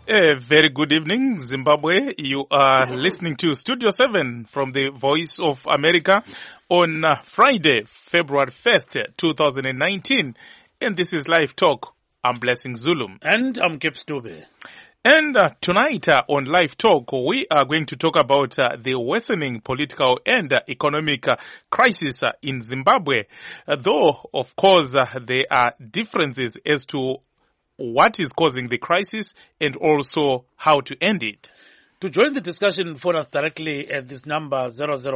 A very good evening, Zimbabwe. You are listening to Studio 7 from the Voice of America on Friday, February 1st, 2019. And this is Live Talk. I'm Blessing Zulum. And I'm Kip Stube. And tonight on Live Talk, we are going to talk about the worsening political and economic crisis in Zimbabwe. Though, of course, there are differences as to what is causing the crisis and also how to end it. To join the discussion, phone us directly at this number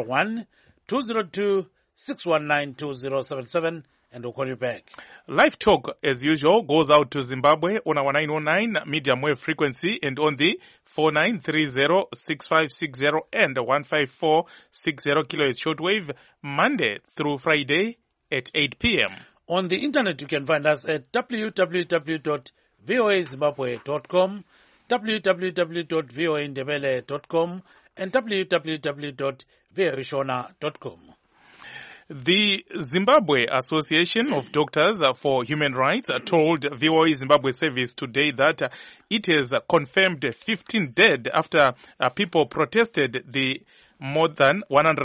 001-202-619-2077 and we'll call you back. Live Talk, as usual, goes out to Zimbabwe on our 909 medium wave frequency and on the 4930-6560 and 15460 kilohertz shortwave, Monday through Friday at 8 p.m. On the internet, you can find us at www.voazimbabwe.com, www.voaindebele.com, and www.voarishona.com. The Zimbabwe Association of Doctors for Human Rights told VOA Zimbabwe Service today that it has confirmed 15 dead after people protested the more than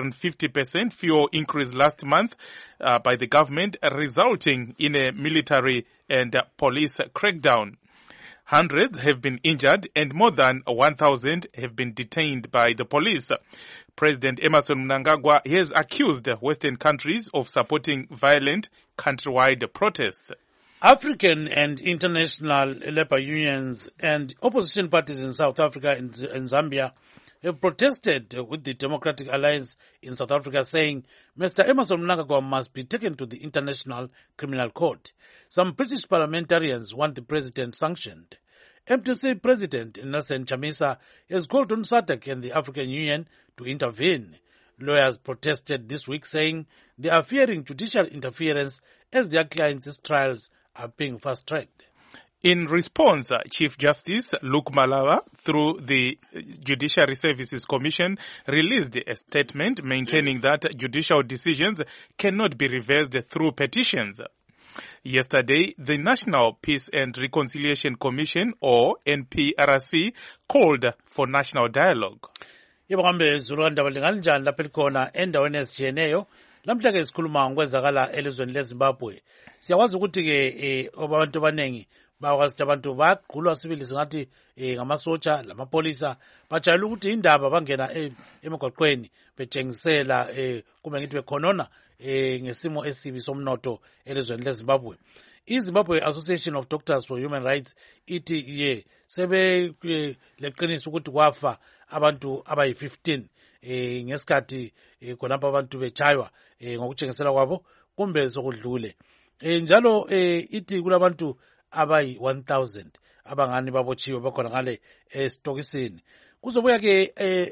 150% fuel increase last month by the government, resulting in a military and police crackdown. Hundreds have been injured and more than 1,000 have been detained by the police. President Emmerson Mnangagwa has accused Western countries of supporting violent countrywide protests. African and international labor unions and opposition parties in South Africa and Zambia have protested with the Democratic Alliance in South Africa, saying Mr. Emmerson Mnangagwa must be taken to the International Criminal Court. Some British parliamentarians want the president sanctioned. MTC President Nelson Chamisa has called on SADC and the African Union to intervene. Lawyers protested this week, saying they are fearing judicial interference as their clients' trials are being fast-tracked. In response, Chief Justice Luke Malava, through the Judiciary Services Commission, released a statement maintaining that judicial decisions cannot be reversed through petitions. Yesterday, the National Peace and Reconciliation Commission, or NPRC, called for national dialogue. Ibakambe Zulanda balinganjani lapha elikhona endaweni ezijiyeneyo lamhla-ke sikhuluma ngokwenzakala elizweni leZimbabwe. Siyakwazi ukuthi ke abantu abaningi bakwazi abantu bagqulwa sibili singathi ngamasotsha lamapolisa bajayela ukuthi indaba bangena emigwaqweni betshengisela kumbe ngithi bekhonona ngesimo esibi somnotho elizweni leZimbabwe. iZimbabwe Association of Doctors for Human Rights ithi sebe leqiniso ukuthi kwafa abantu abayi-15 ngesikhathi khonapha abantu betshaywa ngokutshengisela kwabo kumbe sokudlule. Njalo ithi kulabantu abayi-1000 abangani babotshiwe bakhona ngale esitokisini. Kuzobuya ke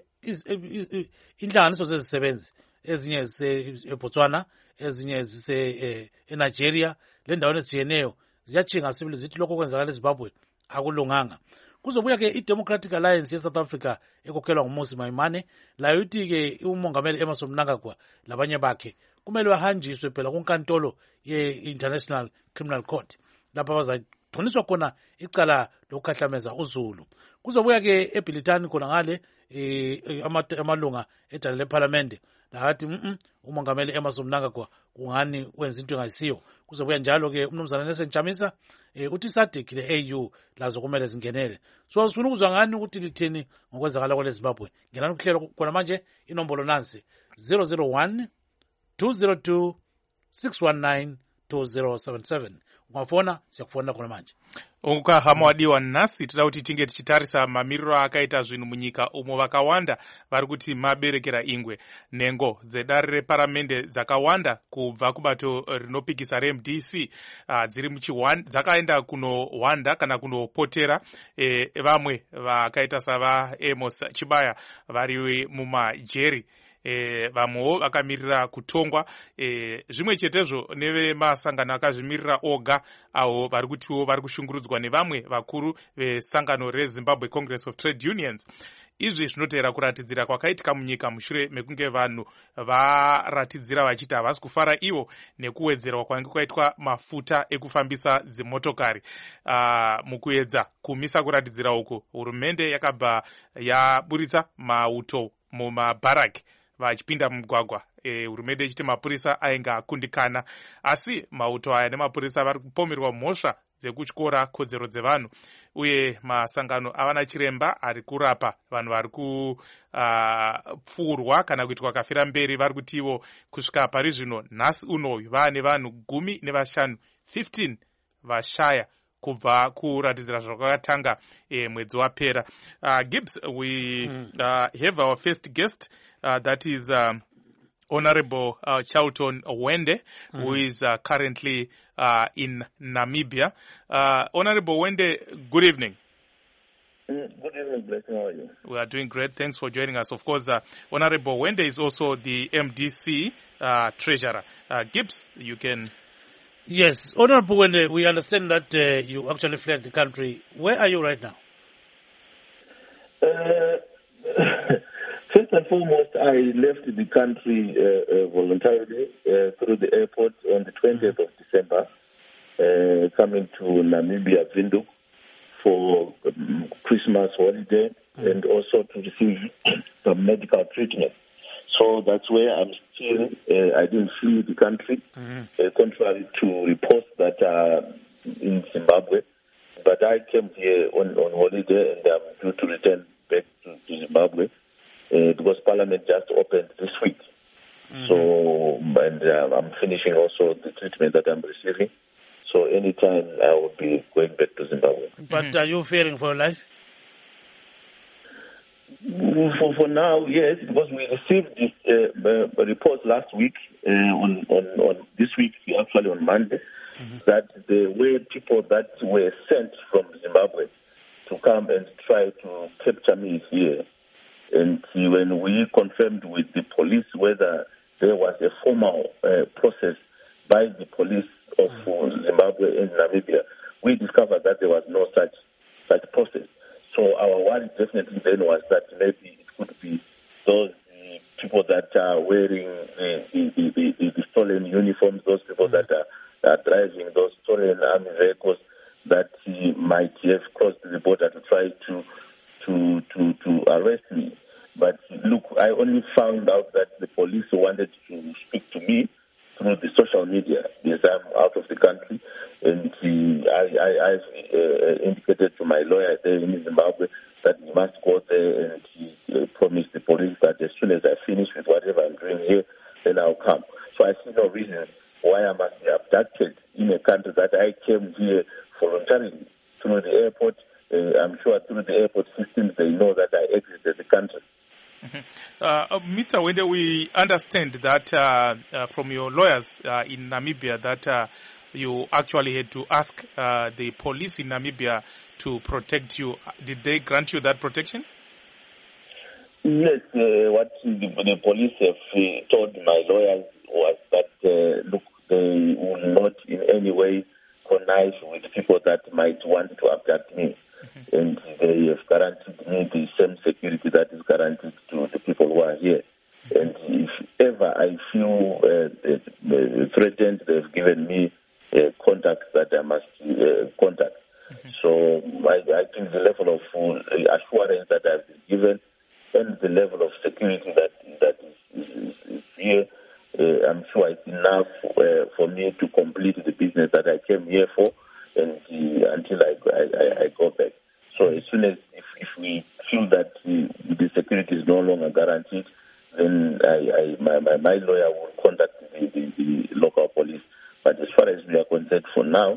inhlanganiso zezisebenzi ezinye zise-Botswana, ezinye zise eNigeria, le ndaweni ezijiyeneyo ziyachinga sibili zithi lokho kwenzakala eZimbabwe akulunganga. Kuzobuya ke i-Democratic Alliance ye-South Africa ekhokhelwa nguMmusi Maimane, layo ithi ke umongameli Emmerson Mnangagwa labanye bakhe kumele bahanjiswe phela kunkantolo ye-International Criminal Court lapha bazathoniswa khona icala lokukhahlameza uZulu. Kuzobuya ke eBhilitani khona ngale amalunga edala leParliament lathi umongameli Emmerson Mnangagwa kungani wenza into engayisiyo. Kuzobuya njalo ke umnumzana Nelson Chamisa uthi SADC le-AU lazo kumele zingenele. So sifuna ukuzwa ngani ukuthi lithini ngokwenzakala kwale Zimbabwe. Ngenani kuhlelo khona manje inombolo nansi 001-202-619-2077. Ungafona siyakufona khona manje. Ukahama wadiwa nasi tida kuti tinge tichitarisa mamiriro akaita zvinhu munyika umo vakawanda vari kuti maberekera ingwe nengo dzedare reparamende dzakawanda kubva kubato rinopikisa reMDC dziri dzakaenda kunowanda kana kunopotera vamwe vakaita sava Amos Chibaya vari mumajeri. Vamwewo vakamirira kutongwa zvimwe chetezvo nevemasangano akazvimirira oga avo vari kutiwo vari kushungurudzwa nevamwe vakuru vesangano reZimbabwe Congress of Trade Unions. izvi zvinotevera kuratidzira kwakaitika munyika mushure mekunge vanhu varatidzira vachiti havasi kufara ivo nekuwedzerwa kwange kwaitwa mafuta ekufambisa dzimotokari. Mukuedza kumisa kuratidzira uku, hurumende yakabva yaburitsa mauto mumabharaki vachipinda mumugwagwa. Hurumende ichiti mapurisa ainge akundikana, asi mauto aya nemapurisa vari kupomerwa mhosva dzekutyora kodzero dzevanhu, uye masangano avana chiremba ari kurapa vanhu vari kupfuurwa kana kuitwa kafira mberi vari kuti ivo kusvika pari zvino nhasi unoyu vaane vanhu 15 vashaya kubva kuratidzira zvakatanga mwedzi wapera. Gibbs, we have our first guest, that is Honorable Charlton Wende, who is currently in Namibia. Honorable Wende, good evening. Good evening, Blessing. How are you? We are doing great. Thanks for joining us. Of course, Honorable Wende is also the MDC treasurer. Gibbs, you can... Yes, Honorable Wende, we understand that you actually fled the country. Where are you right now? First and foremost, I left the country voluntarily through the airport on the 20th of December, coming to Namibia, Windhoek, for Christmas holiday and also to receive some medical treatment. So that's where I'm still. I didn't flee the country, contrary to reports that are in Zimbabwe. But I came here on holiday, and I'm due to return back to Zimbabwe because Parliament just opened this week. So, and I'm finishing also the treatment that I'm receiving. So anytime I will be going back to Zimbabwe. But are you fearing for your life? For now, yes, because we received this report last week, on this week, actually on Monday, that there were people that were sent from Zimbabwe to come and try to capture me here. And when we confirmed with the police whether there was a formal process by the police of Zimbabwe and Namibia, we discovered that there was no such process. So our worry definitely then was that maybe it could be those people that are wearing the stolen uniforms, those people that are driving those stolen army vehicles that might have crossed the border to try to arrest me. But look, I only found out that the police wanted to speak to me through the social media. Yes, I'm out of the country, and I've indicated to my lawyer there in Zimbabwe that he must go there, and he promised the police that as soon as I finish with whatever I'm doing here, then I'll come. So I see no reason why I must be abducted in a country that I came here voluntarily through the airport. I'm sure through the airport systems they know that I exited the country. Mr. Wende, we understand that from your lawyers in Namibia that you actually had to ask the police in Namibia to protect you. Did they grant you that protection? Yes, what the police have told my lawyers was that, look, they will not in any way connive with people that might want to abduct me. And they have guaranteed me the same security that is guaranteed to the people who are here. And if ever I feel threatened, they've given me contacts that I must contact. So I think the level of assurance that I've been given and the level of security that is here, I'm sure it's enough for me to complete the business that I came here for, and until I go back. So as soon as if we feel that the security is no longer guaranteed, then my lawyer will contact the local police. But as far as we are concerned for now,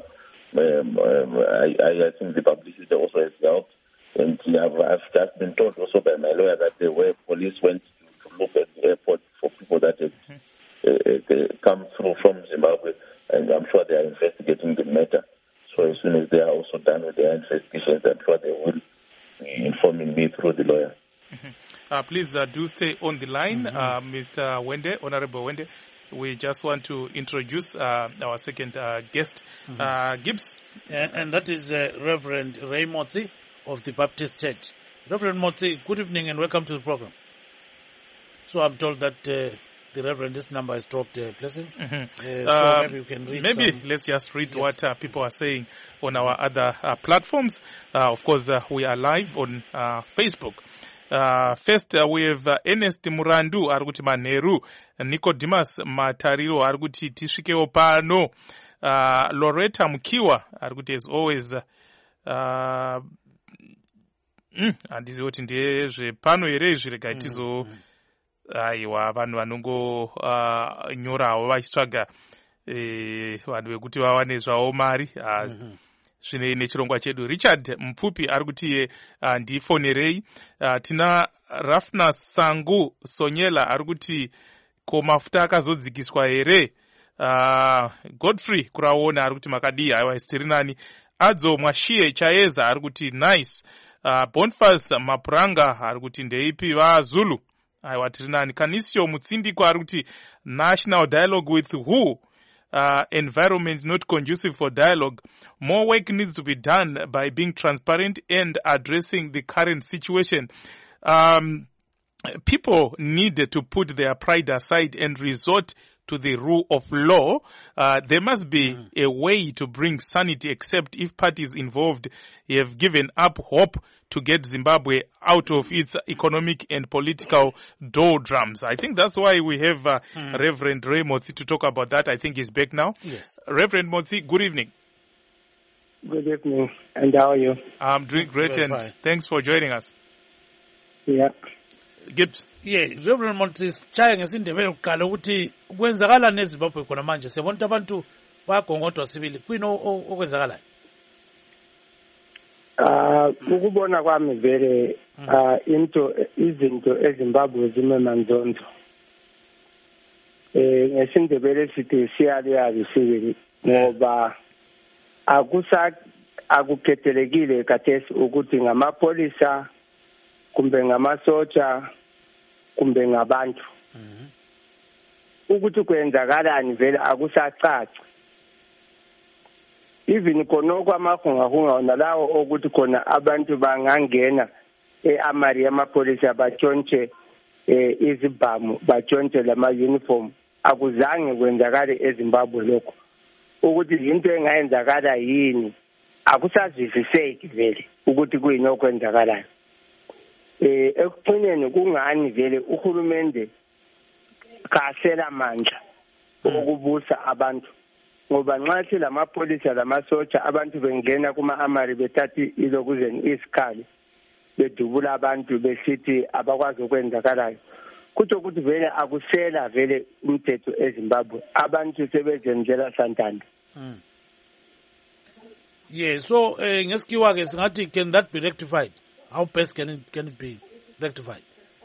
I think the publicity also has helped. And I've just been told also by my lawyer that the way police went to look at the airport for people that have come through from Zimbabwe, and I'm sure they are investigating the matter. So as soon as they are also done with their investigations, I'm sure they will be informing me through the lawyer. Please do stay on the line, Mr. Wende, Honorable Wende. We just want to introduce our second guest, Gibbs. And that is Reverend Ray Motsi of the Baptist Church. Reverend Motsi, good evening and welcome to the program. So I'm told that the Reverend, this number is dropped, Blessing. So maybe you can read let's just read what people are saying on our other platforms. Of course, we are live on Facebook. First, we have Ernest Murandu, Arguti Maneru, Nicodemus Matariro, Arguti Tishikeo Pano, Loretta Mukiwa, Arguti as always, andizoti ndiye zvepano here zvirekatizo aiwa vanhu vanongo nyorawo vachitsvaga vanhu vekuti vawane zvavo mari zvine nechirongwa chedu. Richard Mupfupi ari kuti iye ndifonerei. Tina Rafna Sangu Sonyela ari kuti ko mafuta akazodzikiswa here. Godfrey Kuraona ari kuti makadii, aiwa isitiri nani. Adzo Mwashiye Chaeza ari kuti nice. Boniface Mapuranga ari kuti ndeipi vaZulu, aiwa tiri nani. Kanisio Mutsindiko ari kuti national dialogue with who? Environment not conducive for dialogue. More work needs to be done by being transparent and addressing the current situation. People need to put their pride aside and resort to the rule of law. There must be a way to bring sanity, except if parties involved have given up hope to get Zimbabwe out of its economic and political doldrums. I think that's why we have Reverend Ray Motsi to talk about that. I think he's back now. Yes. Reverend Motsi, good evening. Good evening, and how are you? I'm doing great, and thanks for joining us. Yeah. Gibbs. Yeah, Reverend Motsi, chaye ngesindebele kuqala ukuthi kwenzakala neZimbabwe khona manje siyabona abantu bayagongodwa sibili kwino okwenzakalayo. Ukubona kwami vele izinto eZimbabwe zime manzonzo. Ngesindebele sithi siyali sibili ngoba akukhethelekile kathesi ukuthi ngamapolisa kumbe ngamasotsha kumbe ngabantu. Ukuthi kwenzakalani vele akusacaci. Even konoko amahungahunga nalawo ukuthi khona abantu bangangena eAmari yamapolisa batshontshe izibhamu batshontshe lama uniform, akuzange kwenzakale eZimbabwe lokho. Ukuthi into engayenzakala yini akusazwisiseki vele ukuthi kuyini okwenzakalayo. Ekugcineni kungani vele uhulumende kasela mandla okubusa abantu, ngoba nxa lamapolisa lamasotsha abantu bengena kuma-amari bethathi ilokuzeni isikhali bedubula abantu besithi abakwazi okwenzakalayo, kutho ukuthi vele akusela vele umthetho eZimbabwe, abantu sebezenzela santando. Yeah, so ngesikiwa ke singathi, can that be rectified? How best can it be rectified?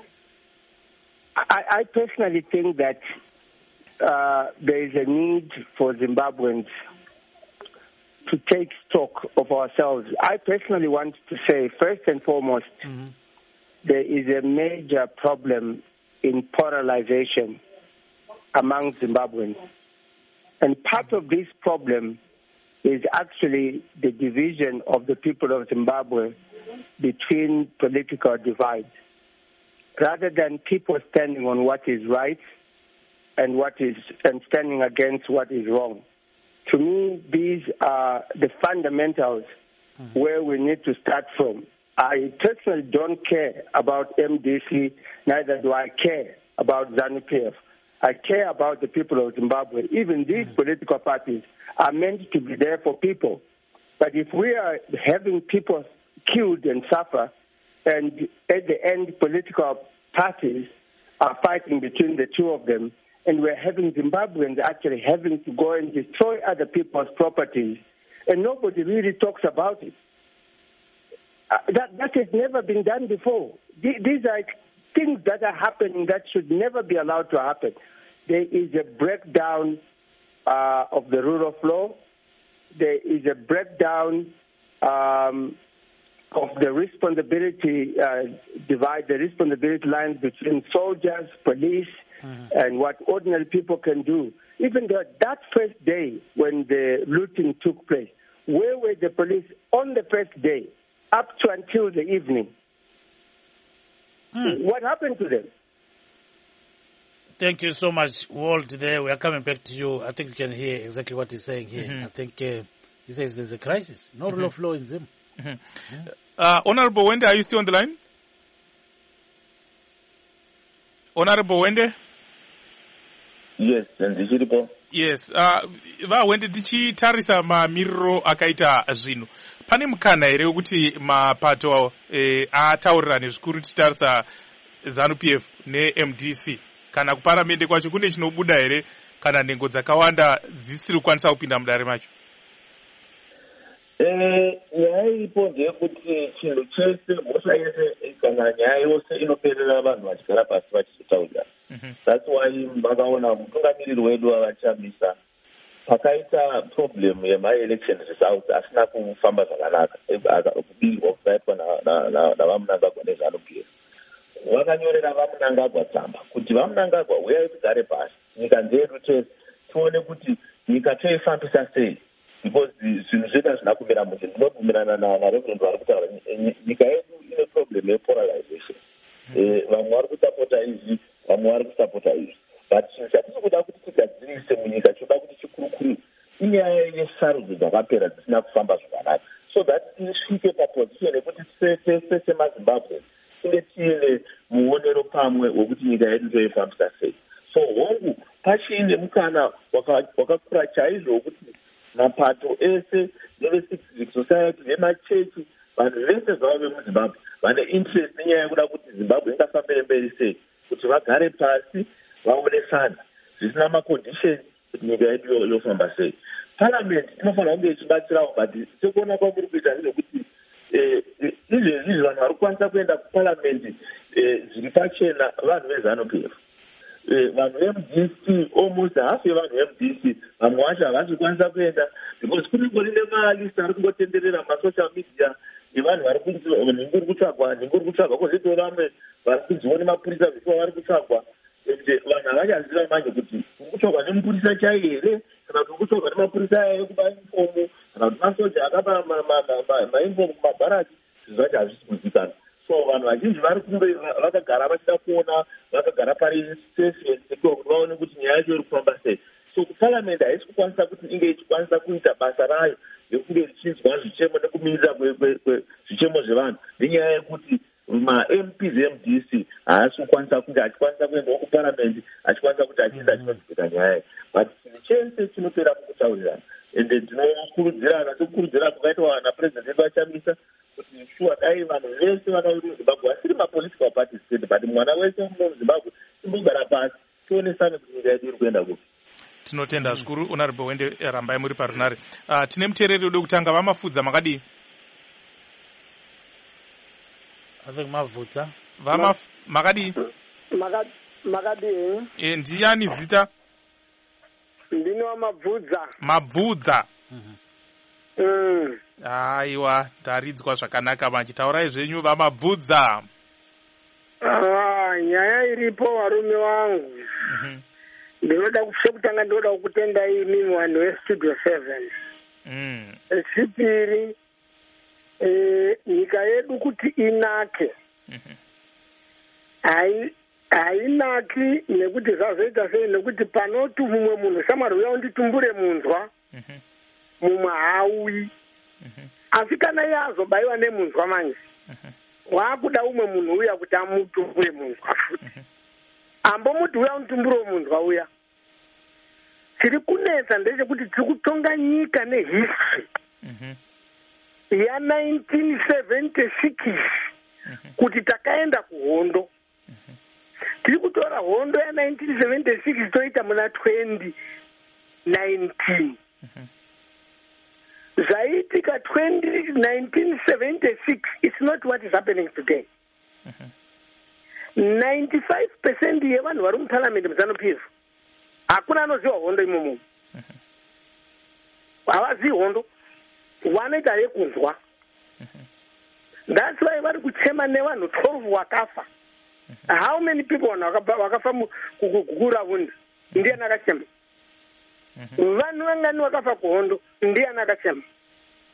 I personally think that there is a need for Zimbabweans to take stock of ourselves. I personally want to say, first and foremost, there is a major problem in polarization among Zimbabweans. And part of this problem is actually the division of the people of Zimbabwe between political divides. Rather than people standing on what is right and standing against what is wrong. To me, these are the fundamentals where we need to start from. I personally don't care about MDC, neither do I care about ZANU-PF. I care about the people of Zimbabwe. Even these political parties are meant to be there for people. But if we are having people killed and suffer, and at the end political parties are fighting between the two of them, and we're having Zimbabweans actually having to go and destroy other people's properties, and nobody really talks about it. That has never been done before. These are things that are happening that should never be allowed to happen. There is a breakdown of the rule of law. There is a breakdown of the responsibility divide, the responsibility lines between soldiers, police, and what ordinary people can do. Even that first day when the looting took place, where were the police on the first day, up to until the evening? What happened to them? Thank you so much, Walt. There, we are coming back to you. I think you can hear exactly what he's saying here. I think he says there's a crisis. No rule of law in Zim. Honorable Wende, are you still on the line? Honorable Wende? Yes, and the Yes, Wende tichitarisa mamiriro akaita zvinhu. Pane mukana here wekuti mapato ataurirane zvikuru tichitarisa ZANU-PF neMDC kana kuparamende kwacho kune chinobuda here kana nhengo dzakawanda dzisiri kukwanisa kupinda mudare macho? Nyaya iripo ndeyekuti chinhu chese, mhosva yese kana nyaya yose inoperera vanhu vachigara pasi vachizotaurirana. That's why makaona mutungamiriri wedu wavachamisa pakaita problem yema-election results asina kufamba zvakanaka kubirwa kusaitwa navamunangagwa nezVANU-PF. Vakanyorera vamunangagwa tsamba kuti vamunangagwa uyai tigare pasi nyika dzedu tese tione kuti nyika toifambisa sei, because zvinhu zvedu hazvina kumira mushe. Ndinobvumirana naReverend vari kutaura nyika yedu ine problem yepolarization. Vamwe vari kusapota izvi, vamwe vari kusapota izvi, but chinhu chatiri kuda kuti tigadzirise munyika choda kuti chikurukuru inyaya yesarudzo dzakapera dzisina kufamba zvakanaka, so that tisvike paposition yekuti tese semaZimbabwe tinge tiine muonero pamwe wekuti nyika yedu toifambisa sei. So hongu pachiine mukana wakakura chaizvo wekuti mapato ese neve-civic society nemachechi, vanhu vese zvavo vemuZimbabwe vane interest nenyaya yekuda kuti Zimbabwe ingafambire mberi sei, kuti vagare pasi vaonesana zvisina macondition kuti nyika yedu yofamba sei. Parliament inofanira kunge ichibatsirawo, but sekuona kwamuri kuita ndezvekuti izvezvi vanhu vari kukwanisa kuenda kuparliament zviri pachena vanhu veZANU-PF. Vanhu veMDC, almost half yevanhu veMDC vamwe vacho havasi kukwanisa kuenda because kunengori nemalist ari kungotenderera masocial media evanhu vari kunzi nhingi uri kutsvagwa, kwozoitawo vamwe vari kunziwo nemapurisa zvikuva vari kutsvagwa. Vanhu havachaziva manje kuti uri kutsvagwa nemupurisa chaiye here kana kuti uri kutsvagwa nemapurisa aya ekuba inifomu kana kuti masoja akapa mainfomu kumabharaki. Zvinhu zvacho hazvisi kuzivikanwa. So vanhu vazhinji vari kunge vakagara vachida kuona, vakagara pari station kuti vaone kuti nyaya yacho iri kufamba sei. So kuparliament haisi kukwanisa kuti inge ichikwanisa kuita basa rayo yekunge richinzwa zvichemo nekumirira zvichemo zvevanhu, nenyaya yekuti ma-MPs eMDC haasi kukwanisa kunge achikwanisa kuendawo kuparliament achikwanisa kuti achienda achinodzika nyaya. But chinhu chese chinopera mukutaurirana, ende tinokurudzirana sekukurudzirana kukaitwa napresident edu achamisa kuti shuwa dai vanhu vese vana vedu muZimbabwe vasiri mapolitical parties chete, but mwana wese muZimbabwe timbogara pasi tionesane kuti nyika yedu iri kuenda kupi. Tinotenda zvikuru Honorable Wende, rambai muri parunare. Tine muteereri ode kutanga, vamafudza makadii? I think mavudza. Makadii? Makadii. Ndiani zita? Ndino mabvudza. Mabvudza. Aiwa, taridzwa zvakanaka manje. Taurai zvenyu vamabvudza. Nyaya iripo varume wangu. Ndinoda kutenda imi vanhu veStudio 7. Chipiri, nyika yedu kuti inake hainaki nekuti zvazoita sei, nekuti panoti mumwe munhu shamwari uya unditumbure munzwa mumwe hauyi, asi kana iye azobayiwa nemunzwa manje waakuda umwe munhu uya kuti amutumbure munzwa futi, ambomuti uya unitumbure munzwa uya. Chiri kunetsa ndechekuti tiri kutonga nyika nehistory ya1976 kuti takaenda kuhondo. Tiri kutora hondo ya1976 toita muna 2019. Zvaitika 1976 it's not what is happening today. 95% yevanhu vari muparliament muZANU-PF hakuna anoziva hondo imomo. Havazivi hondo, vanoita yekunzwa. That's why vari kuchema nevanhu 12 wakafa. How many people wakafa kuRavunda? Ndiani akachema? Vanhu vangani wakafa kuhondo? Ndiani akachema?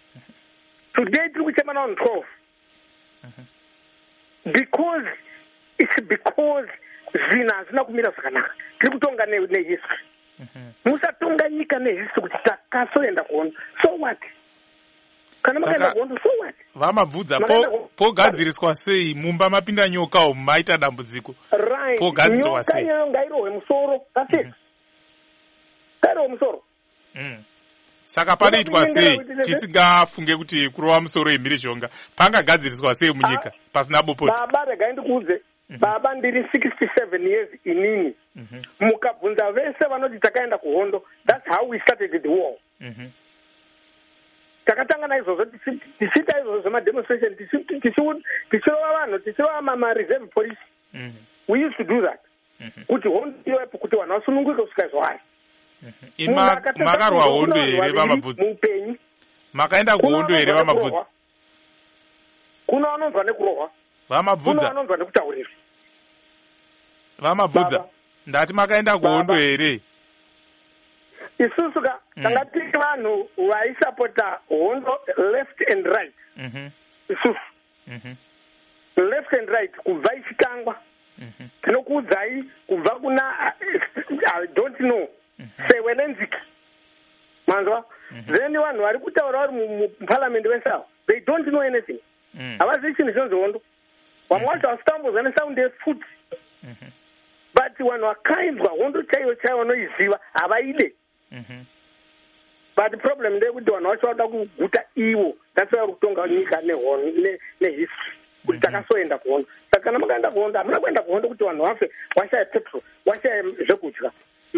Today tiri kuchema navanhu 12 because it's because zvina hazvina kumira zvakanaka. Tiri kutonga nehistory. Musatonga nyika nehistory kuti takasoenda kuhondo. So what? Kana makaenda kuhondo, so what? Vamabvudza pogadziriswa sei mumba mapinda nyoka umu maita dambudziko. Right. Pogadzirwa sei? Nyoka ngairohwe musoro. That's it. Ngairohwe musoro. Saka panoitwa sei tisingafunge kuti kurova musoro yemhirizhonga pangagadziriswa sei munyika pasina bopoti? Baba regai ndikuudze, baba ndiri 67 years inini. Mukabvunza vese vanoti takaenda kuhondo, that's how we started the war. Takatanga naizvozvo tichiita izvozvo zvemademonstration tichirova vanhu tichirova mareserve police. We used to do that. Kuti hondo iwepo kuti vanhu vasununguke kusvika izvozvo. Makarwa hondo here vamabvudzi? Makaenda kuhondo here vamabvudzi? Kuna vanonzwa nekurohwa. Vamabvudza? Kuna vanonzwa nekutaurirwa. Vamabvudza? Ndati makaenda kuhondo here? Isusu tanga tiri vanhu vaisapota hondo left and right. Isusu. Left and right kubva ichitangwa. Tinokuudzai kubva kuna I don't know. Sewelenziki. Manzwa? Then vanhu vari kutaura vari muparliament vesavo. They don't know anything. Havazivi chinhu chinonzi hondo. Vamwe vacho vasitambozwa nesound yefuti. But vanhu vakainzwa hondo chaiyo vanoiziva havaide. But the problem ndeyekuti vanhu vacho vada kuguta ivo. That's why vari kutonga nyika nehistory. Kuti takasoenda kuhondo. Saka kana makaenda kuhondo, hamuna kuenda kuhondo kuti vanhu vafe washaya petrol, washaya zvekudya.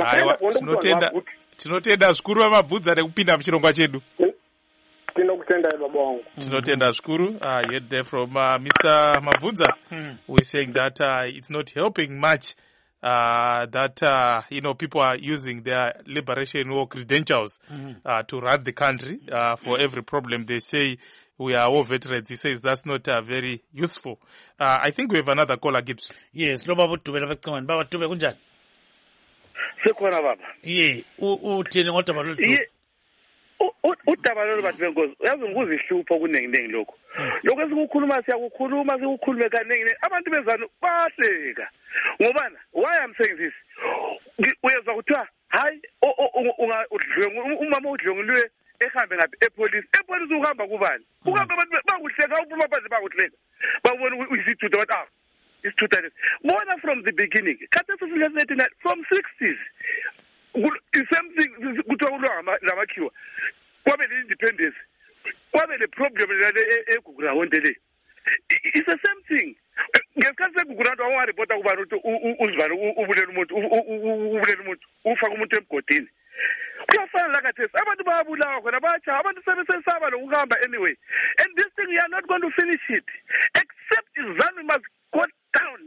Tinotenda zvikuru vamabvudza nekupinda muchirongwa chedu. Tinokutendai baba wangu. Tinotenda zvikuru. You heard there from Mr. Mabvudza. We're saying that it's not helping much that people are using their liberation war credentials to run the country for every problem. They say we are all veterans. He says that's not very useful. I think we have another caller, Gibbs. Yes, lo baba Dube lapha baba Dube kunjani? Sekhona baba. Uthini ngodaba lolu? Udaba lolu bantu benkosi uyazi ngikuzihlupha kunenginengi lokho. Lokho esikukhuluma sikukhulume kanengi abantu bezana bahleka. Ngobana why I'm saying this? Uyezwa kuthiwa hayi umama udlongulwe ehambe ngapi epolice uhamba kubani? Uhamba abantu bakuhleka uphuma phandle bakuhleka. Babona uyisithutha bathi it's true that more from the beginning. From 60s, something good independence. The problem it's the same thing. Anyway, and this thing we are not going to finish it, except Zanu must go down.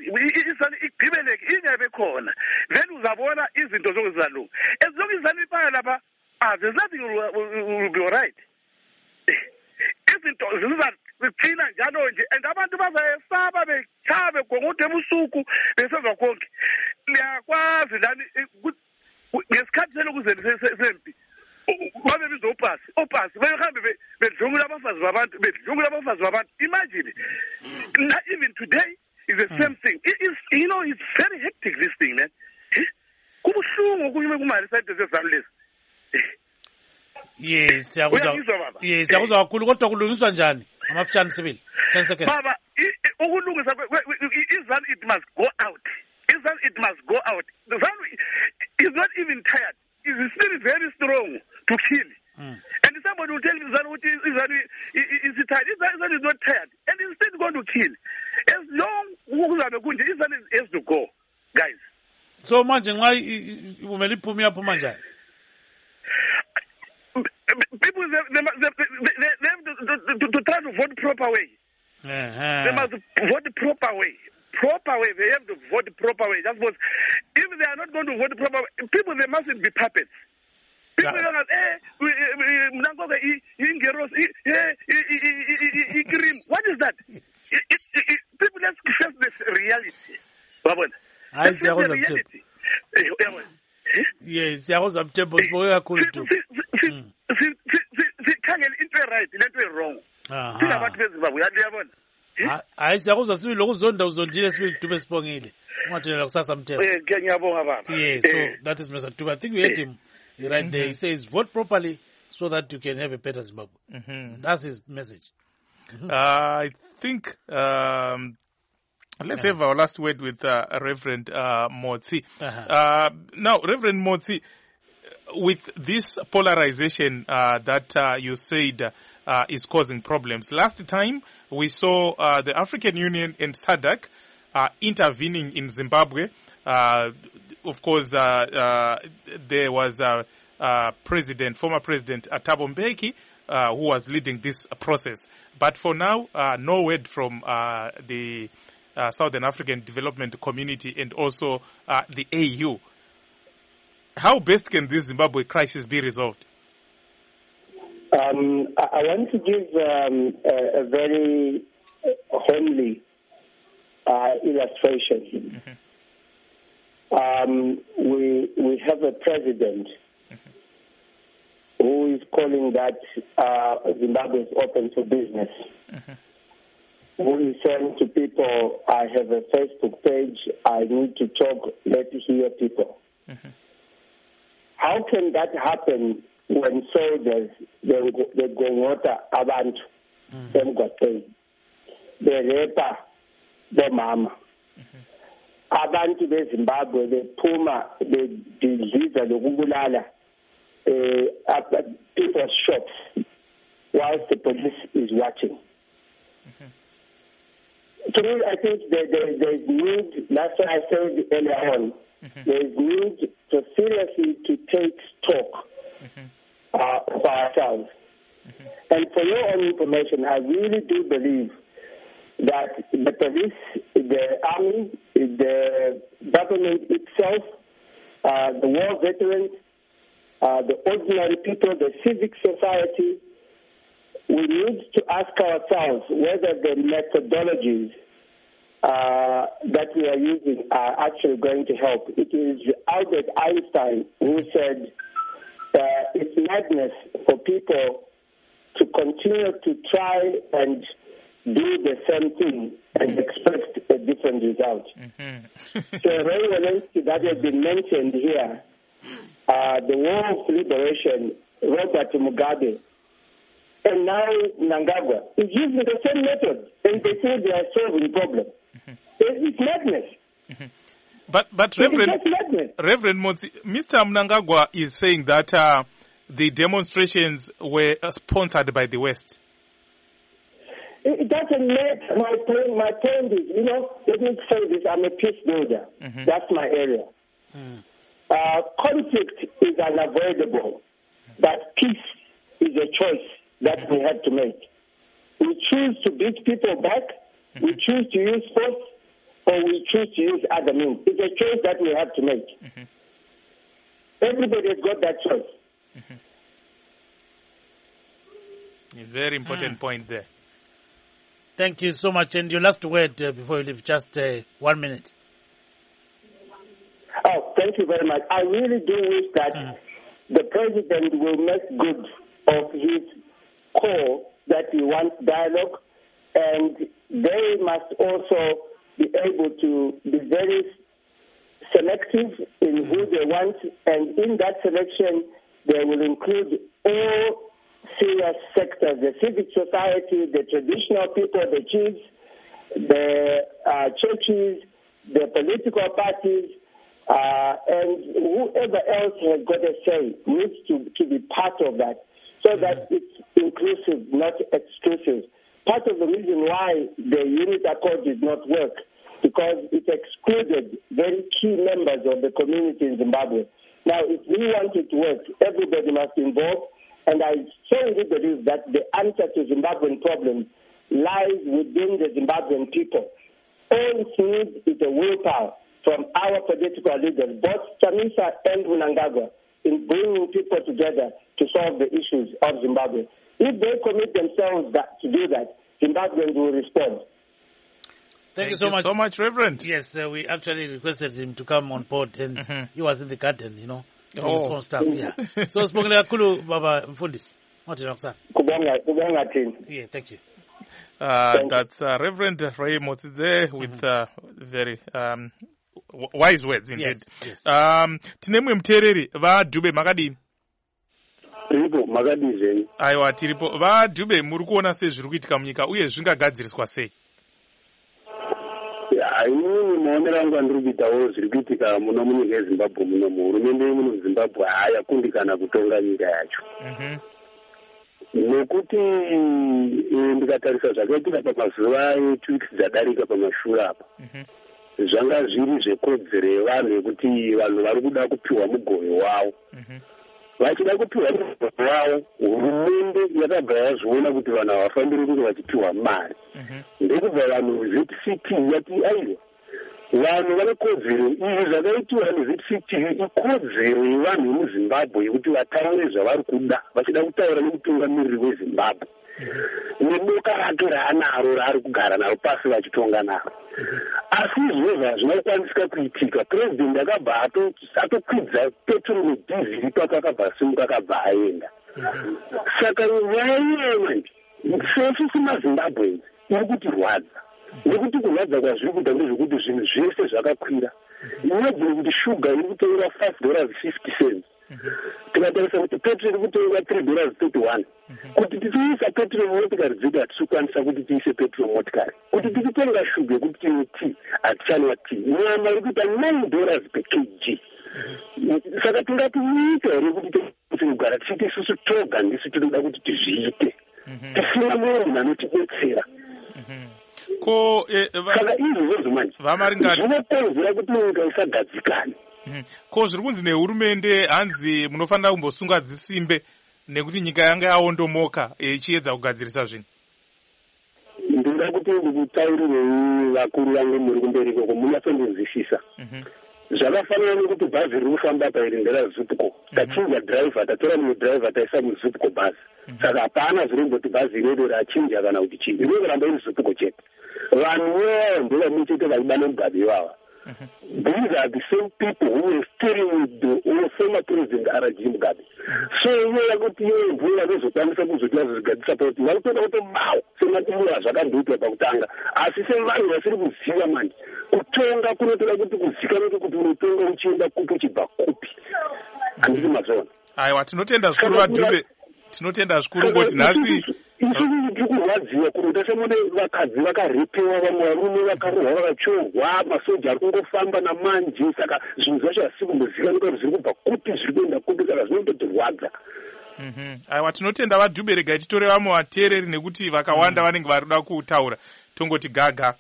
Then uzabona izinto zokuzalunga. As long as Zanu lapha, there's nothing will be all right. Izinto zizaqina njalo nje, and abantu bazayesaba bechabe konke ebusuku besenza konke. Liyakwazi lani ngesikhathi selokuze sempi. Babe bizopasi opasi behambe bedlungula abafazi babantu. Imagine not even today is the same thing. It is, it's very hectic, this thing, man. Kubuhlungu kunyume kumali side zezalulezi. Yes, yakuzwa kakhulu kodwa kulungiswa njani? Amafutshane sibili 10 seconds. Baba ukulungisa izan it must go out. It must go out. The Zan is not even tired. Is still very strong to kill. And somebody will tell Zan what is tired. Zan is not tired. And he's still going to kill. As long as Zan has to go, guys. So manje nxa kumele iphume yaphuma njani? People they have to try to vote proper way. They must vote proper way. They have to vote proper way. That's what. If they are not going to vote proper way, people they mustn't be puppets. People don't have what is that? People let's face this reality. Let's face the reality. Yes, yakuzwa mthembo siboke kakhulu tu. Sikhangela into right lento wrong. Singabantu beZimbabwe uyabona. hayi siyakuzwa sibili lokuzonda uzondile sibili Dube Sibongile ungathelela kusasa Mthembu. Ngiyabonga baba. Yeah, so that is Mr. Dube. I think we heard him right there. He says vote properly so that you can have a better Zimbabwe. That's his message. I think let's have our last word with Reverend Motsi. Now, Reverend Motsi, with this polarization that you said is causing problems, last time we saw the African Union and SADC intervening in Zimbabwe. Of course, there was former President Thabo Mbeki, who was leading this process. But for now, no word from the Southern African Development Community and also the AU. How best can this Zimbabwe crisis be resolved? I want to give a very homely illustration. We have a president who is calling that Zimbabwe is open for business. Who is saying to people, I have a Facebook page, I need to talk, let's hear people. How can that happen when soldiers, they go water abantu, them got paid? They rape the mama. Abantu be Zimbabwe, they puma, they disease, they kubulala. People's shops whilst the police is watching. To me, I think there's need, that's what I said earlier on, there's need to seriously to take stock for ourselves. And for your own information, I really do believe that the police, the army, the government itself, the war veterans, the ordinary people, the civic society, we need to ask ourselves whether the methodologies that we are using are actually going to help. It is Albert Einstein who said it's madness for people to continue to try and do the same thing and expect a different result. So Ray Walensky, that has been mentioned here, the War of Liberation, Robert Mugabe, and now Mnangagwa is using the same method, and they say they are solving problems. It's madness. But Reverend Motsi, Mr. Mnangagwa is saying that the demonstrations were sponsored by the West. It doesn't matter. My point is, let me say this, I'm a peace builder. That's my area. Conflict is unavoidable, but peace is a choice that we have to make. We choose to beat people back, we choose to use force, or we choose to use other means. It's a choice that we have to make. Everybody has got that choice. A very important point there. Thank you so much. And your last word before you leave, just 1 minute. Oh, thank you very much. I really do wish that the president will make good of his call that he wants dialogue, and they must also be able to be very selective in who they want, and in that selection they will include all serious sectors, the civic society, the traditional people, the chiefs, the churches, the political parties, and whoever else has got a say needs to be part of that, so that it's inclusive, not exclusive. Part of the reason why the Unit Accord did not work, because it excluded very key members of the community in Zimbabwe. Now, if we want it to work, everybody must be involved, and I strongly believe that the answer to Zimbabwean problems lies within the Zimbabwean people. All it needs is a willpower from our political leaders, both Chamisa and Mnangagwa, in bringing people together to solve the issues of Zimbabwe. If they commit themselves to do that, Zimbabweans will respond. Thank you so much, Reverend. Yes, we actually requested him to come on board, and he was in the garden, doing his own stuff. Yeah. So, Spongile Kulu, Baba Mfundisi. Yeah, thank you. That's Reverend Ray Motsidze with very wise words indeed. Yes. Tine mumwe muteereri vaDhube makadini? Tiripo makadizeni. Aiwa tiripo. VaDhube muri kuona sei zviri kuitika munyika uye zvingagadziriswa sei? Inini maonero angu andiri kuitawo zviri kuitika muno munyika yeZimbabwe muno muhurumende yemuno muZimbabwe yakundikana kutonga nyika yacho. Nekuti ndikatarisa zvakaitika pamazuva e2 dzadarika pamashure apa, zvanga zviri zvekodzero yevanhu yekuti vanhu vari kuda kupiwa mugove wavo. Vachida kupiwa mugove wavo, hurumende yakabva yazviona kuti vanhu havafambiri kunge vachipiwa mari. Ndokubva vanhu ZCT yati aiwa, vanhu vane kodzero. Izvi zvakaitiwa neZCT ikodzero yevanhu vemuZimbabwe yekuti vataure zvavari kuda, vachida kutaura nemutungamiriri weZimbabwe neboka rake raanaro raari kugara naro pasi vachitonga naro. Asi izvozvo hazvina kukwanisika kuitika. Purezidendi akabva atokwidza petrol nedhiziri ipapo akabva asimuka akabva aenda. Saka nyaya iyeyo manje sesu semaZimbabwe iri kutirwadza. Nekuti kurwadza kwazviri kuita ndezvekuti zvinhu zvese zvakakwira. Imagine kuti shuga iri kutenga $5.50. Tikatarisa kuti petrol iri kutenga $3.31. Kuti tichiisa petrol motikari dzedu hatisokwanisa kuti tiise petrol motikari. Kuti tichitenga shuga yekuti tiine tea hatichanwa tea. Nyama iri kuita $9 per kg. Saka tingati nyika here kuti tinogara tichiti isusu toga ndisu tinoda kuti tizviite. Tisina mumwe munhu anotidetsera. Saka izvozvo manje zvinokonzera kuti nyika isagadzikane. Ko zviri kunzi nehurumende hanzi munofanira kumbosunga dzisimbe nekuti nyika yanga yaondomoka ichiedza kugadzirisa zvinhu. Ndinoda kuti ndikutaurirei vakuru vangu muri kumberi koko munyasondinzwisisa. Zvakafanana nekuti bhazi riri kufamba pairi nderaZupco, tachinja dhiraivha, tatora mumwe dhiraivha taisa muZupco bhazi. Saka hapana zvinomboti bhazi iredo rachinja kana kuti chii, rinongoramba iri Zupco chete. Vanhu vovawo ndovamwe chete vaibana mugabe ivava. These are the same people who were steering the former president RG Mugabe. So iyoya kuti iye mvura nezokwanisa kuzoti vazozvigadzisa pauti varikutoda kutomawo sematimura zvakandoitwa pakutanga. Asi sevanhu vasiri kuziva manje kutonga kunotoda kuti kuzikanwe kuti unotonga uchienda kupi uchibva kupi. Handisi mazona. Aiwa tinotenda zvikuru vaDhube. Tinotenda zvikuru ngoti nhasi isusu tiri kurwadziwa kunoita semune vakadzi vakarepewa, vamwe varume vakarohwa vakachovhwa, masoja ari kungofamba namanje. Saka zvinhu zvacho hazisi kumbozikanwa kuti zviri kubva kupi zviri kuenda kupi, saka zvinototirwadza. Aiwa tinotenda vaDhube, regai titore vamwe vateereri nekuti vakawanda vanenge vari kuda kutaura. Tongoti gaga.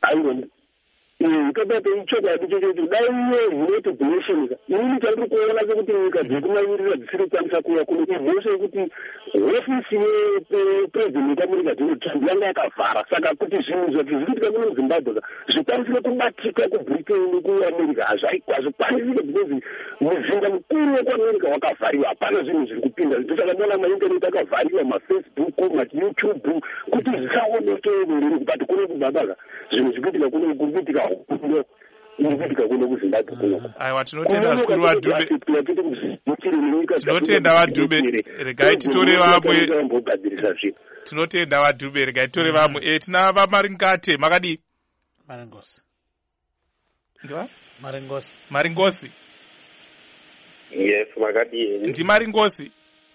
Ikabata ichokwadi chochoti dai iye United Nations inini tandiri kuona sekuti nyika dzekumavirira dzisiri kukwanisa kuuya kuno imhosva yekuti hofisi yepresident weAmerica Donald Trump yanga yakavhara. Saka kuti zvinhu zvati zviri kuitika kuno muZimbabwe zvikwanisire kubatika kuBritain kuAmerica hazvikwanisike because muzinda mukuru wekuAmerica wakavhariwa. Hapana zvinhu zviri kupinda. Saka mona mainternet akavhariwa, maFacebook, maYouTube kuti zvisaoneke vereni but kuno kubabaga zvinhu zvikuitika kuno kuitika kuno kuZimbabwe kuno. Aiwa tinotenda zvikuru vaDhube. Tinotenda vaDhube, regai titore vamwe. Tinotenda vaDhube, regai titore vamwe. Tina vaMaringate makadi? Maringosi. Yes, makadi. Ndi Maringosi.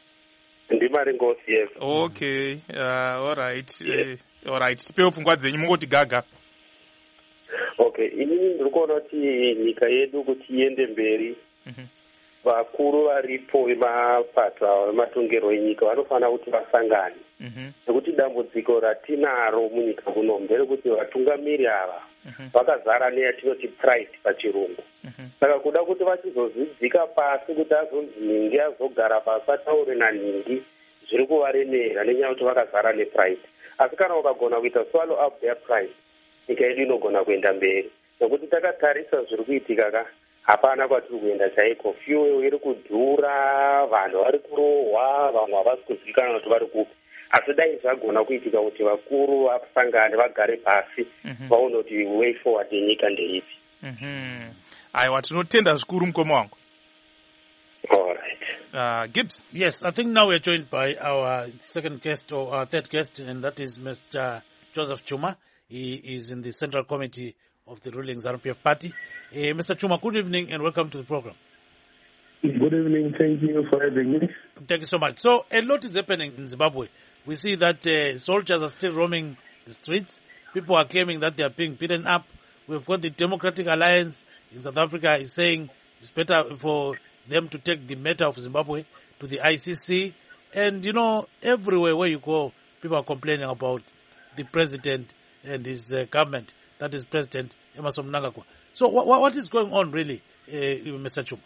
Yes. Okay, all right. Yes. All right. Tipewo pfungwa dzenyu mungoti gaga. Okay, inini ndiri kuona kuti nyika yedu kuti iende mberi, vakuru varipo vemapato vematongerwo enyika vanofanira kuti vasangane. Nekuti dambudziko ratinaro munyika muno nderekuti vatungamiri ava vakazara neyatinoti pride pachirungu. Saka kuda kuti vachizozvidzika pasi kuti azonzi Ningi azogara pasi ataure naNingi zviri kuvaremera nenyaya kuti vakazara nepride. Asi kana ukagona kuita swallow up their pride, nyika yedu inogona kuenda mberi. Nekuti takatarisa zviri kuitika hapana kwatiri kuenda chaiko. Fuel iri kudhura, vanhu vari kurohwa, vamwe havasi kuzivikanwa kuti vari kupi. Asi dai zvagona kuitika kuti vakuru vasangane vagare pasi vaone kuti way forward yenyika ndeipi. Aiwa tinotenda zvikuru mukoma wangu. All right. Gibbs. Yes, I think now we're joined by our second guest or our third guest, and that is Mr. Joseph Chuma. He is in the Central Committee of the ruling ZANU-PF party. Mr. Chuma, good evening and welcome to the program. Good evening. Thank you for having me. Thank you so much. So a lot is happening in Zimbabwe. We see that soldiers are still roaming the streets. People are claiming that they are being beaten up. We've got the Democratic Alliance in South Africa is saying it's better for them to take the matter of Zimbabwe to the ICC. And, everywhere where you go, people are complaining about the president and his government, that is President Emmerson Mnangagwa. So what is going on really, Mr. Chuma?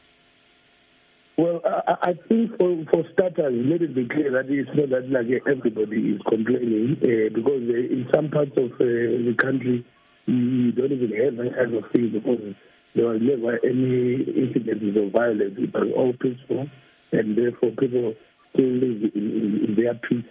Well, I think for starters, let it be clear that it's not that like everybody is complaining because in some parts of the country, you don't even have that kind of thing because there was never any incidences of violence. It was all peaceful, and therefore people still live in their peace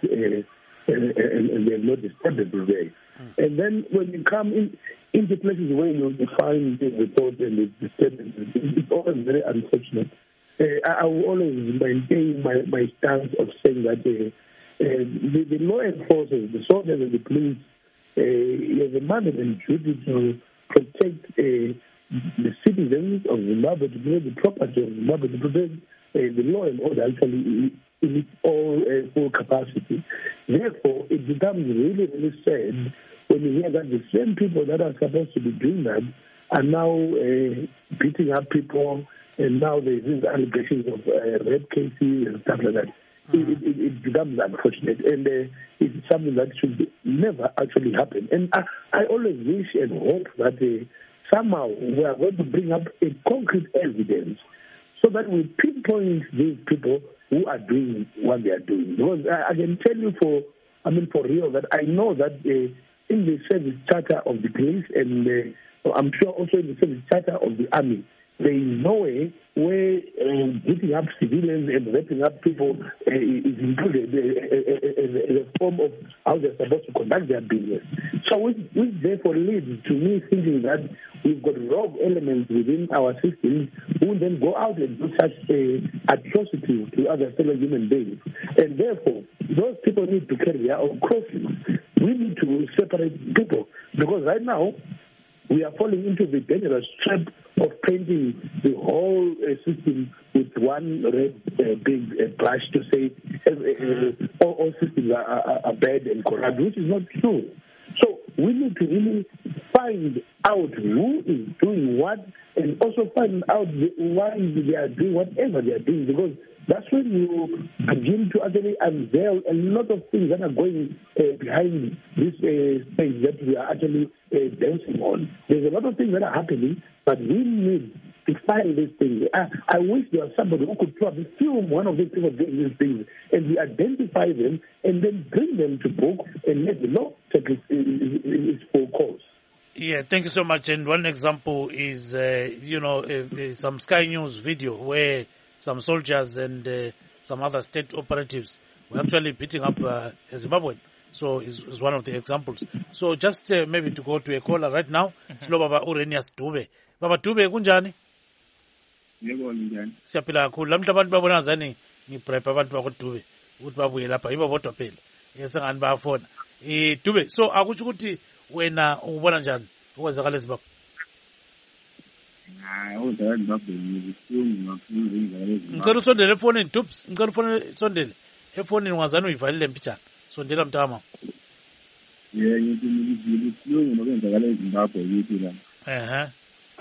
and they're not disturbed there. And then when you come into places where you find the report and the disturbances, it's always very unfortunate. I will always maintain my stance of saying that the law enforcers, the soldiers and the police, have a mandate and duty to protect the citizens of Zimbabwe, to protect the property of Zimbabwe, to protect the law and order actually in its all full capacity. Therefore, it becomes really, really sad when you hear that the same people that are supposed to be doing that are now beating up people, and now there's these allegations of rape cases and stuff like that. It becomes unfortunate, and it's something that should never actually happen. And I always wish and hope that somehow we are going to bring up a concrete evidence so that we pinpoint these people who are doing what they are doing. Because I can tell you for real that I know that in the service charter of the police, and I'm sure also in the service charter of the army, there is no way where beating up civilians and raping up people is included as a form of how they're supposed to conduct their business. So which therefore leads to me thinking that we've got rogue elements within our systems who then go out and do such atrocities to other fellow human beings. And therefore, those people need to carry their own crosses. We need to separate people because right now, we are falling into the dangerous trap of painting the whole system with one red big brush to say all systems are bad and corrupt, which is not true. So we need to really find out who is doing what and also find out why they are doing whatever they are doing, because that's when you begin to actually unveil a lot of things that are going behind this stage that we are actually dancing on. There's a lot of things that are happening, but we need to find these things. I wish there was somebody who could probably film one of these people doing these things, and we identify them and then bring them to book and let the law take its full course. Yeah, thank you so much. And one example is, some Sky News video where some soldiers and some other state operatives were actually beating up a Zimbabwean. So it's one of the examples. So just maybe to go to a caller right now, Silo Baba Urenius Dube. Baba Dube, kunjani? Yebo njani? Siyaphila kakhulu. Lamhla abantu babona zani ngiprep abantu bakudube ukuthi babuye lapha yibo bodwa phela. Yesengani bayafona. Dube, so akutsho ukuthi wena ubona njani okwenzakala eZimbabwe? Ngicela usondele efonini Dubs, ngicela usondele efonini ungazani uyivalile mpijana. Sondela mntama. Yeah, ngithi ngizilungu nokwenzakala eZimbabwe yithi la.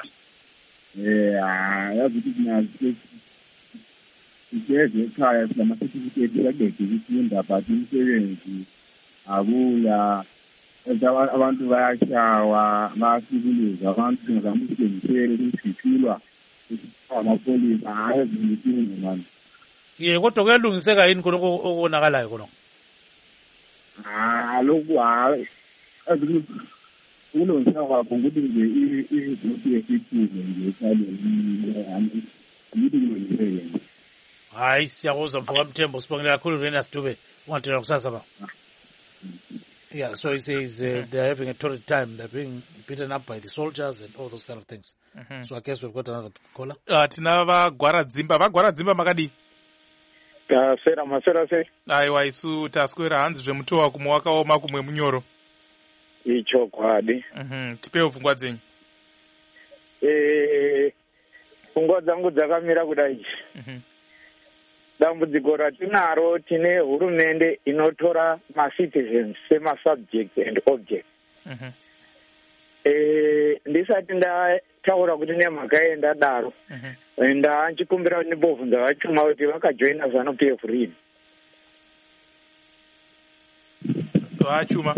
Yazi ukuthi nazi isiyeze ekhaya sinama-certificate akade ukufunda but imisebenzi akula. Abantu bayashawa, bayasibuluza, abantu ngizama ukuthengisela ukufithulwa amapolisa ayazinyikinga manje. Ye kodwa kuyalungiseka yini khonoko okubonakalayo khonoko? Lokhu hayi kulungiseka kwakho ukuthi nje izinto yesithuzo nje esaleni ngithi kulungiseke. Hayi siyabonga mfoka Mthembu, sibongela kakhulu Venus Dube. Ungathela kusasa ba. Yeah, so he says they're having a torrid time. They're being beaten up by the soldiers and all those kind of things. So I guess we've got another caller. Tina vagwaradzimba makadi. Sera masera se. Aiwa isu taswera hanzi zvemutowa kumwe wakaoma kumwe munyoro. ichokwadi. Tipewo pfungwa dzenyu. Pfungwa dzangu dzakamira kudai. Dambudziko ratinaro tine hurumende inotora ma-citizens sema-subjects and objects. Ndisati ndataura kuti nemhaka yendadaro ndachikumbira ndibovhunza vachuma kuti vakajoina ZANU-PF rini. Vachuma.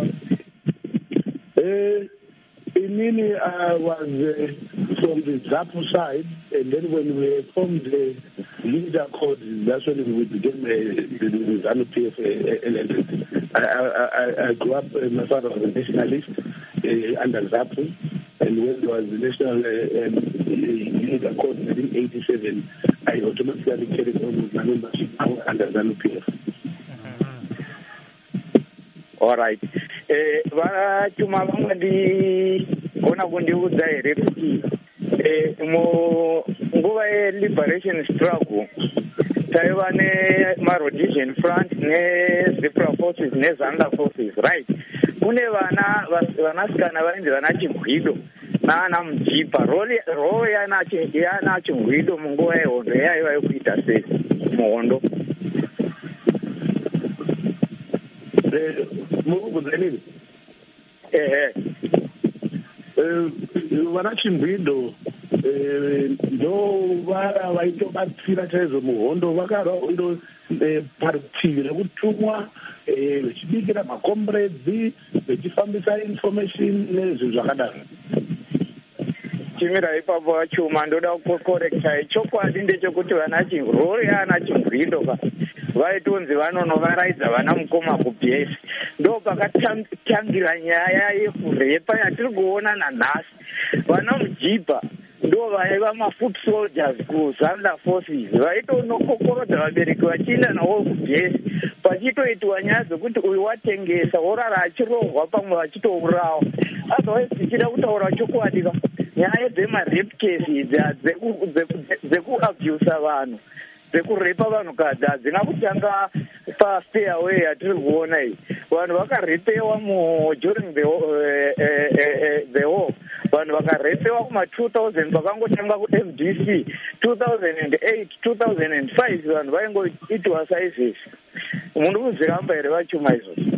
Inini was from the ZAPU side, and then when we formed the leader code, that's when we became the ZANU-PF elected. I grew up, my father was a nationalist under ZAPU, and when there was the national leader code in 1987, I automatically carried on with my membership under ZANU-PF. All right. Vachuma vamwe ndigona kundiudza here kuti munguva ye-liberation struggle taiva ne-Rhodesian Front ne-Zebra Forces ne-Zanga Forces, right? Kune vanasikana vainzi vana Chingwido naana Mujipa. Role yana Chingwido munguva yehondo yaiva yekuita sei muhondo? Mukuzenini vana Chingwido ndo vara vaitobatsira chaizvo muhondo, vakarwa parutivi rekutumwa vechibikira makomrades vechifambisa information nezvinhu zvakadaro. Chimira ipapo vachuma ndoda kukorekta chokwadi ndechekuti role yaana Chingwido vaitonzi vanonovaraidza vana mukoma kubhesi. Ndo pakatangira nyaya yekurepa yatiri kuona nanhasi. Vana Mujipa ndo vaiva ma-foot soldiers kuZanga Forces, vaitonokokorodza vabereki vachienda navo kubhesi, pachitoitwa nyaya dzekuti uyu watengesa orara achirohwa pamwe vachitourawa. Otherwise tichida kutaura chokwadi nyaya dzema-rape case dzekuabhusa vanhu, dzekurepa vanhukadzi hadzina kutanga pastairway yatiri kuona iyi. Vanhu vakarepewa during the war. Vanhu vakarepewa kuma-2000 vakangotanga ku-MDC 2008 2005 vanhu vaingoitwa saizvizvi. Muri kuzviramba here vachuma izvozvo?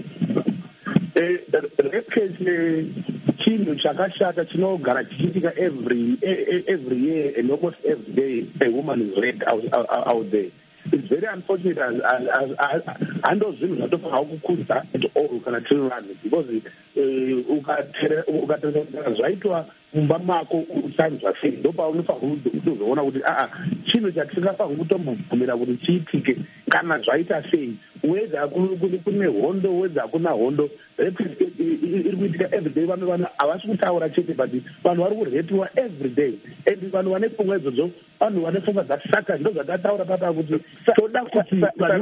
Rape case chinhu chakashata chinogara chichiitika every year and almost every day a woman is raped out there. It's very unfortunate ando zvinhu zvatofanira kukudza at all kana tiri vanhu, because ukatera zvaitwa mumba mako uchanzwa sei ndo paunofanira kutozoona kuti chinhu chatisingafanira kutombobvumira kuti chiitike kana zvaita sei, whether kune hondo whether hakuna hondo. Iri kuitika everyday. Vanhu havasi kutaura chete, but vanhu vari kurepiwa everyday, and vanhu vane pfungwa idzodzo vanhu vane pfungwa dzasaka. Ndo zvatataura papa kuti toda kuti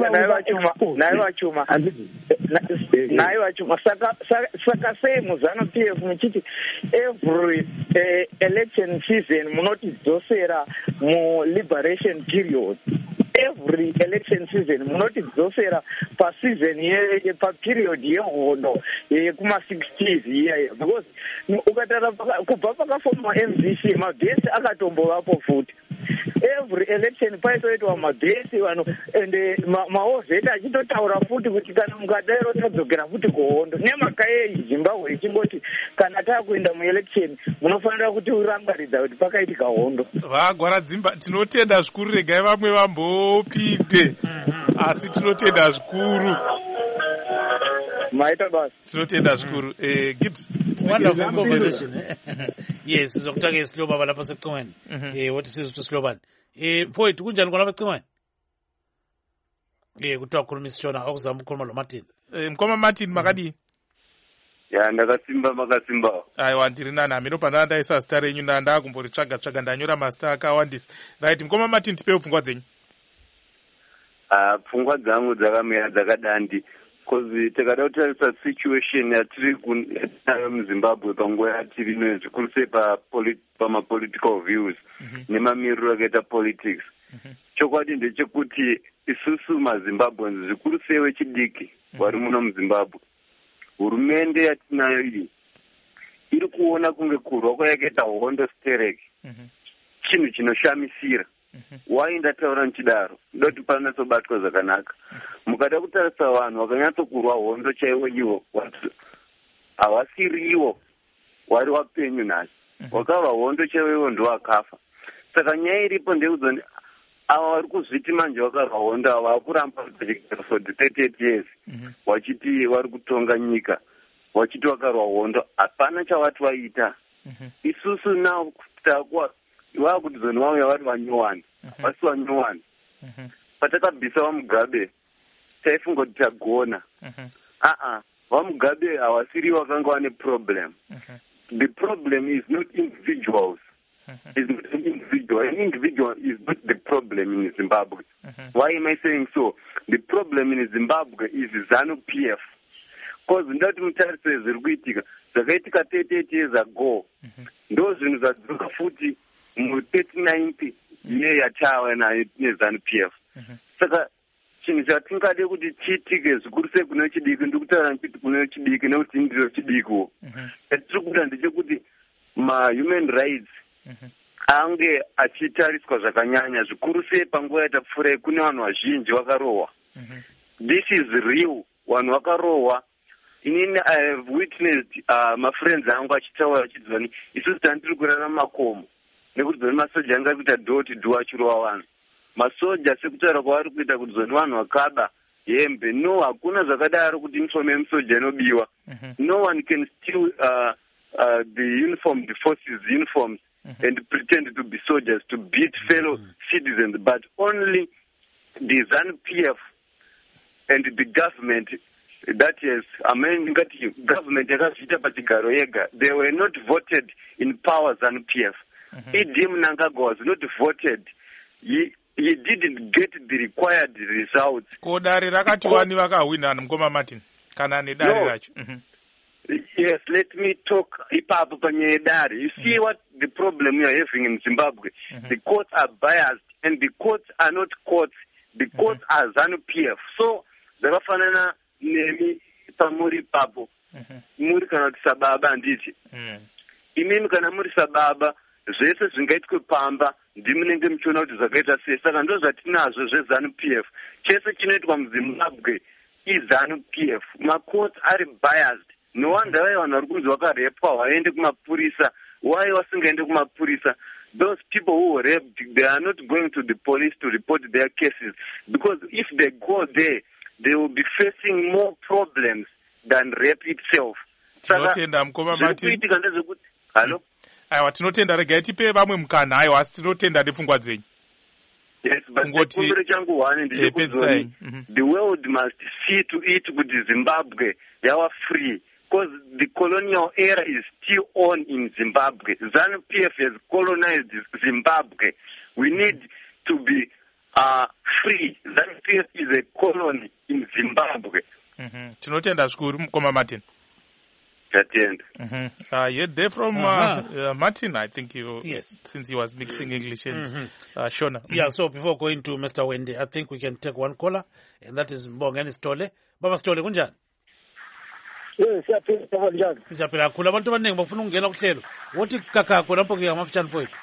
naye vachuma saka sei muZANU-PF muchiti every election season munotidzosera mu-liberation period. Every election season munotidzosera paseason paperiod yehondo yekuma-60s iyaiya, because ukatara kubva pakafomwa MDC mabhesi akatombovapo futi. Every election paitoitwa mabhesi vanhu ende maozeta achitotaura futi kuti kana mukadaro tadzokera futi kuhondo. Nemhaka yei Zimbabwe ichingoti kana taakuenda muelection munofanira kuti urangaridza kuti pakaitika hondo. Vagwara dzimba tinotenda zvikuru, regai vamwe vambopinde, asi tinotenda zvikuru. Maita basi. Tinotenda zvikuru. Gibbs. Wonderful conversation. Yes, sizokutaka isiloba lapha secingweni. What is it to Sloban? Mfowethu kunjani khona becingweni? Kuthiwa khuluma isishona okuzama ukukhuluma lo Martin. Mkoma Martin makadi. Ya ndakasimba makasimba. Aiwa ndiri nani mino pananda isa star yenyu ndanda kumboritsvaga ndanyora master akawandisa. Right, Mkoma Martin tipewo pfungwa dzenyu. Pfungwa dzangu dzakamira dzakadandi. Because tikada kutarisa situation yatiri kunayo muZimbabwe panguva yatiri ino zvikuru sei pama-political views nemamiriro akaita politics. Chokwadi ndechekuti isusu maZimbabweans zvikuru sei wechidiki vari muno muZimbabwe hurumende yatinayo iyi iri kuona kunge kurwa kwayakaita hondo stereki chinhu chinoshamisira. Why ndataura nchidaro? Ndoti panatsobatwa zvakanaka. Mukada kutarisa vanhu vakanyatsokurwa hondo chaivo ivo havasiriwo wari wapenyu nhasi, wakava hondo chaivo ivo ndowakafa. Saka nyaya iripo ndeyekuti ava vari kuzviti manje vakarwa hondo ava vakuramba vachigara for the 38 years vachiti vari kutonga nyika, vachiti vakarwa hondo, hapana chavati vaita. Isusu nao vakutizoni vamwe vari vanyowani, vasi vanyowani. Patakabvisa vamugabe taifunga kuti tagona. Vamugabe havasiri vakanga vane problem. The problem is not individuals. Is not an individual. An individual is not the problem in Zimbabwe. Why am I saying so? The problem in Zimbabwe is ZANU-PF. Because ndati mutarise zviri kuitika zvakaitika 38 years ago ndo zvinhu zvadzoka futi mu39th year yatava neZANU-PF. Saka chinhu chatingade kuti chiitike zvikuru sei kune chidiki ndikutaura kuti kune chidiki nekuti ndiro chidiko. Chatiri kuda ndechekuti ma-human rights ange achitariswa zvakanyanya zvikuru sei panguva yatapfuurai kune vanhu vazhinji vakarohwa. This is real. Vanhu vakarohwa. Inini I have witnessed mafriends angu achitaura achidzoni isusu tandiri kurarama makomo nekuti dzoni masoja anga kuita door to door achirohwa vanhu. Masoja sekutaura kwavari kuita kuti dzoni vanhu vakaba hembe. No, hakuna zvakadaro kuti uniform yemusoja inobiwa. No one can steal the uniformed forces uniforms and pretend to be soldiers to beat fellow citizens, but only the ZANU-PF and the government, that is, government yakazviita pachigaro yega, they were not voted in power. ZANU-PF. Idi Mnangagwa was not voted. He didn't get the required results. Kodari rakati wani vakahwina Mkoma Martin kana nedari racho. Yes, let me talk ipapo panyedari. You see what the problem we are having in Zimbabwe? The courts are biased and the courts are not courts. The courts are ZANU-PF. So zvakafanana nemi pamuri papo. Muri kana kuti sababa nditi. Imimi kana muri sababa zvese zvingaitwe pamba ndimunenge muchiona kuti zvakaita sei. Saka ndo zvatinazvo zveZANU-PF. Chese chinoitwa muZimbabwe iZANU-PF. Ma-courts are biased. No wonder why vanhu vari kunzi vakarepwa vaende kumapurisa. Why vasingaende kumapurisa? Those people who were raped, they are not going to the police to report their cases, because if they go there, they will be facing more problems than rape itself. Tinotenda Mkoma Martin. Hello? Aiwa, tinotenda, regai tipe vamwe mukana. Aiwa, asi tinotenda nepfungwa dzenyu. Yes, but chikumbiro changu one ndechekuzoni the world must see to it kuti Zimbabwe yava free, because the colonial era is still on in Zimbabwe. ZANU-PF has colonized Zimbabwe. We need to be free. ZANU-PF is a colony in Zimbabwe. Tinotenda zvikuru Mkoma Martin. Yeah, there from Martin, I think yes, since he was mixing English and Shona. Yeah, so before going to Mr. Wendy, I think we can take one caller, and that is Mbongeni Stole. Baba Stole, kunjani? Yes, siyaphila njani? Siyaphila kakhulu. Abantu abaningi bafuna ukungena kuhlelo. Wothi kakakho lapho ke amafitshane mfowethu.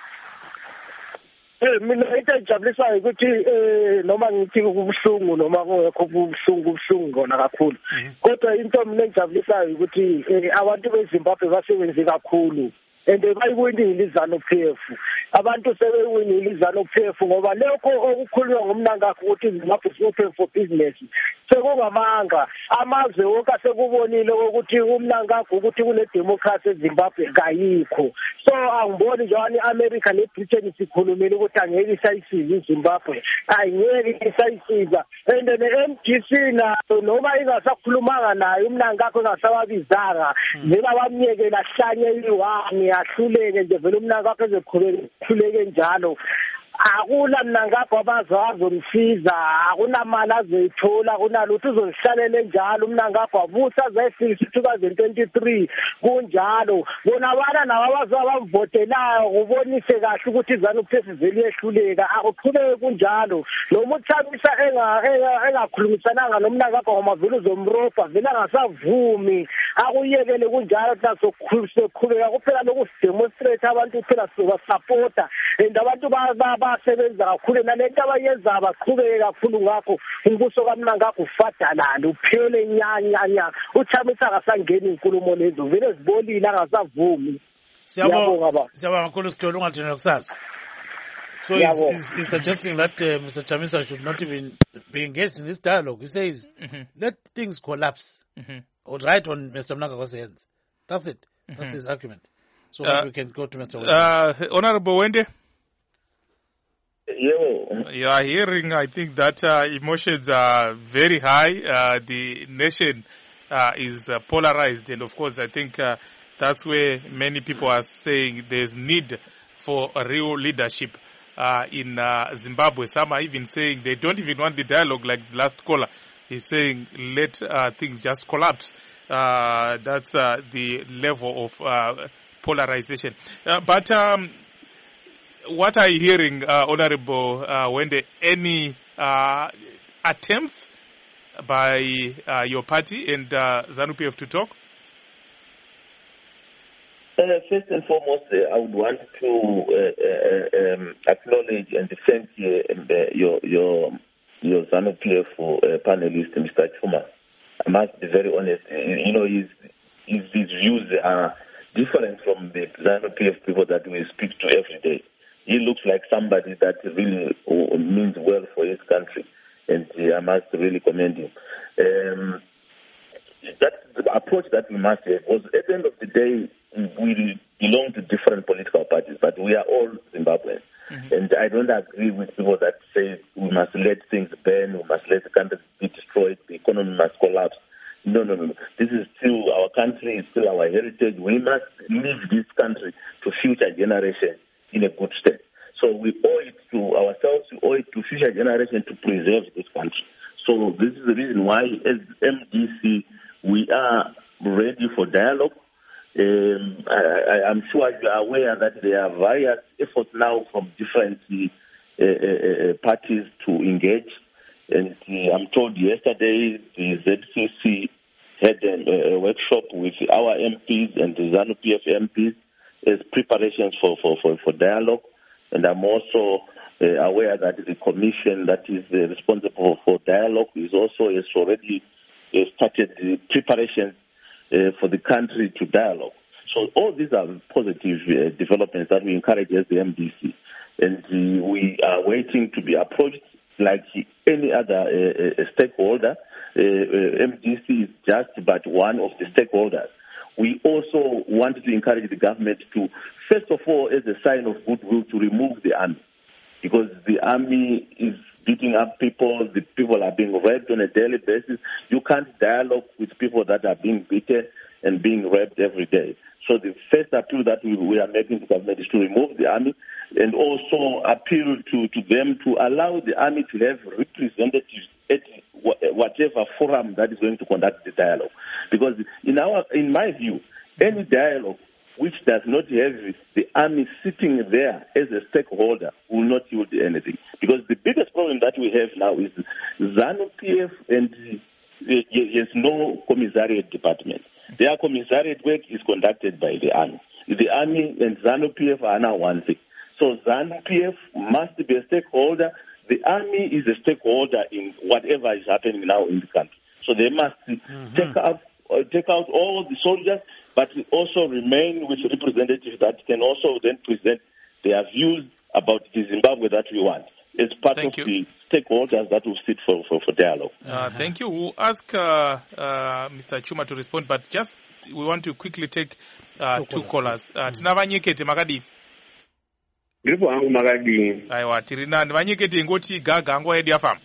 Mina into ejabulisayo ukuthi noma ngithi kubuhlungu noma kungekho kubuhlungu ngona kakhulu. Kodwa into mina engijabulisayo ukuthi abantu beZimbabwe basebenze kakhulu and bayiwinile iZANU-PF. Abantu sebewinile iZANU-PF ngoba lokho okukhulunywa ngomnangakho ukuthi Zimbabwe is open for business. Sekungamanga amazwe wonke asekubonile ukuthi umnangakho ukuthi kune democracy eZimbabwe kayikho. So angiboni njani America neBritain sikhulumile ukuthi angeke isayisiza iZimbabwe. Ayingeke isayisiza. And ne-MDC noma ingasakhulumanga naye umnangakho engasababizanga vela bamyeke lahlanye iwani ahluleke nje vele umnangakho ezekhuleke njalo. akula mnangagwa abazomsiza akunamali azoyithola kunalutho uzozihlalele njalo mnangagwa vusa azayifisa 2023 kunjalo bona bana nabo abazabamvotelayo kubonise kahle ukuthi iZANU-PF vele yehluleka akuqhubeke kunjalo noma uThamisa engakhulumisananga nomnangagwa ngomavelo uzomropa vele angasavumi akuyekele kunjalo sokuqhubeka kuphela lokudemonstrate abantu phela sobasupporta and abantu basebenza kakhulu nalento abayenza abaqhubeke kakhulu ngakho umbuso kaMnangagwa ufadalala uphele nyanya uThamisa akasangeni inkulumo lezo vele zibolile angasavumi. Siyabonga kakhulu Sithole ungathina kusasa. So he's suggesting that Mr. Chamisa should not even be engaged in this dialogue. He says, let things collapse. Or right on Mr. Mnangagwa's hands. That's it. That's his argument. So we can go to Mr. Wende. Honorable Wende? Yeah. You are hearing, I think, that emotions are very high. The nation is polarized. And, of course, I think that's where many people are saying there's need for a real leadership in Zimbabwe. Some are even saying they don't even want the dialogue like the last caller. He's saying let things just collapse. That's the level of polarization. But what are you hearing, Honorable Wende? Any attempts by your party and ZANU-PF to talk? First and foremost, I would want to acknowledge and thank your ZANU-PF panelist, Mr. Chuma. I must be very honest. You know, his views are different from the ZANU-PF people that we speak to every day. He looks like somebody that really means well for his country, and I must really commend him. That's the approach that we must have. Was at the end of the day, we belong to different political parties, but we are all Zimbabweans. And I don't agree with people that say we must let things burn, we must let the country be destroyed, the economy must collapse. No. This is still our country, it's still our heritage. We must leave this country to future generations in a good state. So we owe it to ourselves, we owe it to future generations to preserve this country. So this is the reason why, as MDC, we are ready for dialogue. I'm sure you are aware that there are various efforts now from different parties to engage. And I'm told yesterday the ZCC had a workshop with our MPs and the ZANU-PF MPs as preparations for dialogue. And I'm also aware that the commission that is responsible for dialogue has already started the preparations for the country to dialogue. So all these are positive developments that we encourage as the MDC. And we are waiting to be approached like any other stakeholder. MDC is just but one of the stakeholders. We also want to encourage the government to, first of all, as a sign of goodwill, to remove the army. Because the army is beating up people, the people are being raped on a daily basis. You can't dialogue with people that are being beaten and being raped every day. So the first appeal that we are making to the government is to remove the army and also appeal to them to allow the army to have representatives at whatever forum that is going to conduct the dialogue. Because in my view, any dialogue which does not have the army sitting there as a stakeholder will not yield anything. Because the biggest problem that we have now is ZANU-PF and there's no commissariat department. Their commissariat work is conducted by the army. The army and ZANU-PF are now one thing. So ZANU-PF must be a stakeholder. The army is a stakeholder in whatever is happening now in the country. So they must take out all the soldiers, but also remain with representatives that can also then present their views about the Zimbabwe that we want. It's part of the stakeholders that will sit for dialogue. Thank you. We'll ask Mr. Chuma to respond, but just we want to quickly take two callers. Tinavanyekete makadi. Ndipo hangu makadi. Aiwa, tirinani vanyekete ngoti gaga hangu head yafamba.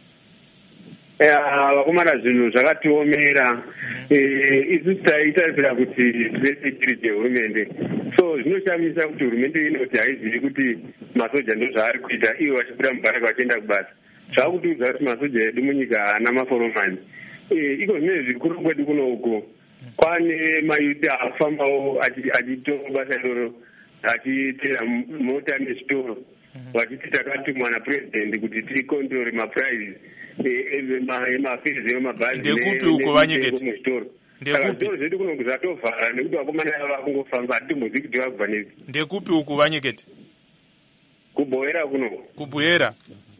Vakomana zvinhu zvakatiomera. Isu taitarisira kuti security hurumende. So so zvinoshamisa kuti hurumende inoti haizivi kuti masoja ndozvaari kuita ivo vachibuda mubharaka vachienda kubasa. Zvakutiudza kuti masoja edu munyika haana maforomani. Iko zvine zvikuru kwedu kuno uko kwane mayuti akufambawo achitora basa iroro achitera mota nezvitoro vachiti takatumwa napurezidendi kuti tikondore mapuraizi emafirizi emabhazi ndekupi uko vanyeketi muzvitoro. Saka zvitoro zvedu kuno zvatovhara nekuti vakomana ava vakungofamba hatimbozivi kuti vakubva nepi. Ndekupi uku vanyeketi? Kubhoera kuno. Kubhoera?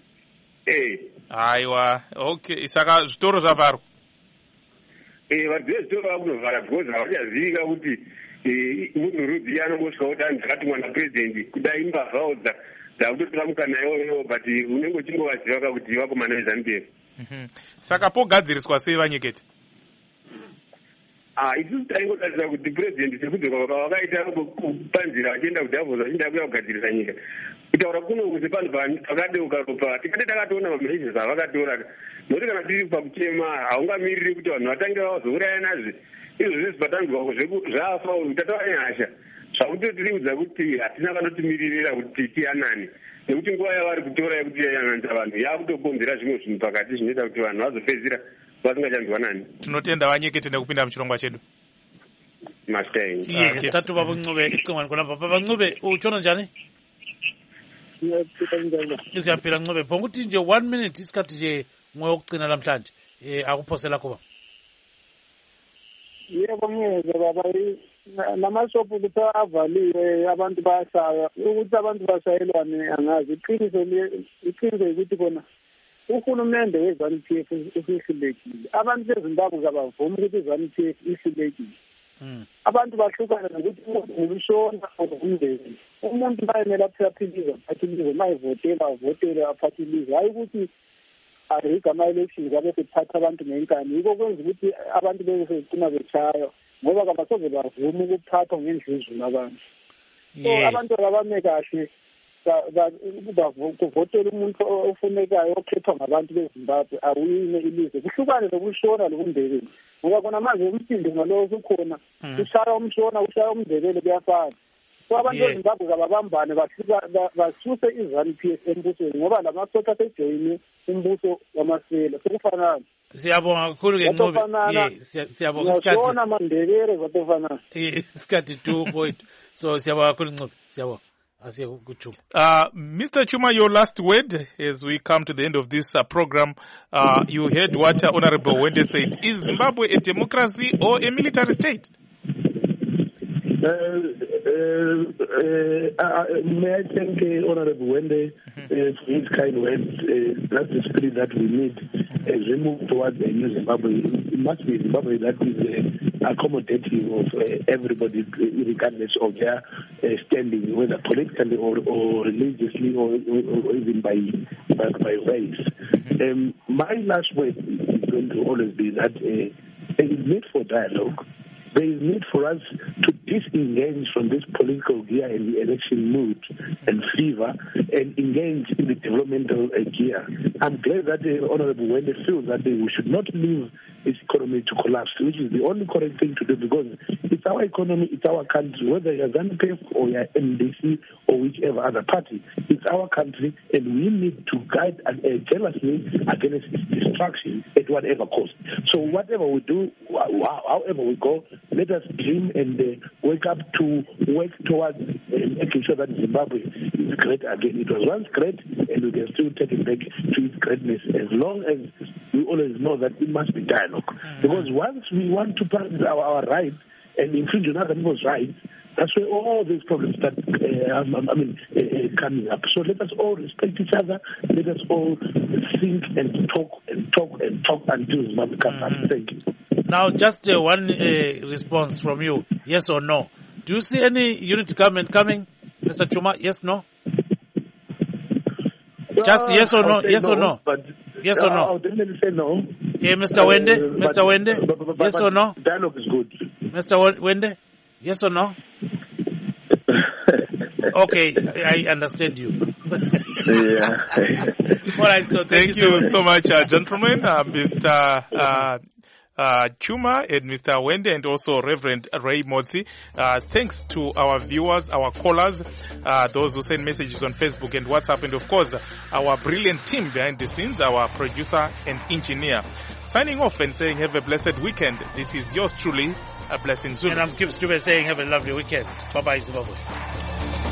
Aiwa, okay. Saka zvitoro zvavharwa? Vanhu vezvitoro vakunovhara because havachazivika kuti munhu rudzi anongosvika kuti anhu zvakatumwa napurezidendi kudai imbavhawo dzakutotora mukana iwoyo but unenge uchingovaziva kuti vakomana veZANU-PF. Saka pogadziriswa sei vanyeketi? Isusu taingotarisa kuti purezidendi sekudzoka kwavakaita kupanzira vachienda kudhavos vachienda kuya kugadzirisa nyika kutaura kuno kuti panhu pakadeuka ropa tikati takatoona mamazes avakatora nokuti kana tiri pakuchema haungamiriri kuti vanhu vatange vazouraya nazve izvo zvese patanzwa zvafa tatava nehasha zvakuti tiriudza kuti hatina vanotimiririra kuti tiyanani nekuti nguva yavari kutora yekuti yayananisa vanhu yakutokonzera zvimwe zvinhu pakati zvinoita kuti vanhu vazopedzisira vasingachanzwanani. Tinotenda vanyeketi nekupinda muchirongwa chedu. Tatu Baba Ncube icingwane khonapha. Baba Ncube utshona njani? Siyaphila Ncube. Bonkuthi nje 1 minute isikhathi nje ngoya ukugcina namhlanje akuphosela kuba. Yebo ngeke baba namashopu ukuthi avaliwe abantu bayashaya ukuthi abantu bashayelwane angazi iqiniso ukuthi khona uhulumende weZANU-PF usihlulekile. Abantu beZimbabwe kabavumi ukuthi iZANU-PF ihlulekile. Abantu bahlukana nokuthi umuntu ushona umndeni. Umuntu bayemela aphathilize mayivotela avotele aphathilize. Hayi ukuthi arigama elections abe sethatha abantu ngenkani. Yiko kwenza ukuthi abantu begcina bechaya ngoba kabasoze bavuma ukuphathwa ngendluzulu abantu. So abantu abame kahle kuvotela umuntu ofunekayo okhethwa ngabantu beZimbabwe awine ilizwe kuhlukane lokushona lokuNdebele ngoba khona manje umsindo ngalowo ukhona ushaya umshona ushaya umNdebele kuyafana. So abantu beZimbabwe kababambane basuse iZANU-PF embusweni ngoba lamasosha asejoyine umbuso wamasela sekufanana. Siyabonga kakhulu ke Ncube. Siyabonga isikhathi. Ngiyabona mandebele zatofanana. Isikhathi 2 so siyabonga kakhulu Ncube. Siyabonga. Mr. Chuma, your last word as we come to the end of this program. You heard what Honorable Wende said. Is Zimbabwe a democracy or a military state? May I thank Honorable Wende for his kind words. That's the spirit that we need as we move towards a new Zimbabwe. It must be Zimbabwe that is accommodating of everybody, regardless of their standing, whether politically or religiously or even by race. My last word is going to always be that there is need for dialogue. There is need for us to disengage from this political gear and the election mood and fever and engage in the developmental gear. I'm glad that the Honorable Wende feels that we should not leave this economy to collapse, which is the only correct thing to do because it's our economy, it's our country, whether you're ZANU-PF or you're MDC or whichever other party, it's our country and we need to guide jealously against its destruction at whatever cost. So whatever we do, however we go, let us dream and wake up to work towards making sure that Zimbabwe is great again. It was once great and we can still take it back to its greatness as long as we always know that it must be dialogue. Because once we want to practice our rights and infringe on other people's rights, that's where all these problems start coming up. So let us all respect each other. Let us all think and talk until Zimbabwe comes up. Thank you. Now, just one response from you, yes or no. Do you see any unity government coming, Mr. Chuma? Yes, no? Just yes or no? Yes or no? Yes or no? I'll definitely say no. Mr. Wende? Mr. Wende? Yes or no? Dialogue is good. Mr. Wende? Yes or no? Okay, I understand you. Yeah. All right, so thank you so much, gentlemen. Mr. Chuma and Mr. Wende, and also Reverend Ray Motsi. Thanks to our viewers, our callers, those who send messages on Facebook and WhatsApp, and of course, our brilliant team behind the scenes, our producer and engineer. Signing off and saying have a blessed weekend. This is yours truly, a blessing Zulu. And I'm Gibbs Dube saying have a lovely weekend. Bye-bye, Zimbabwe.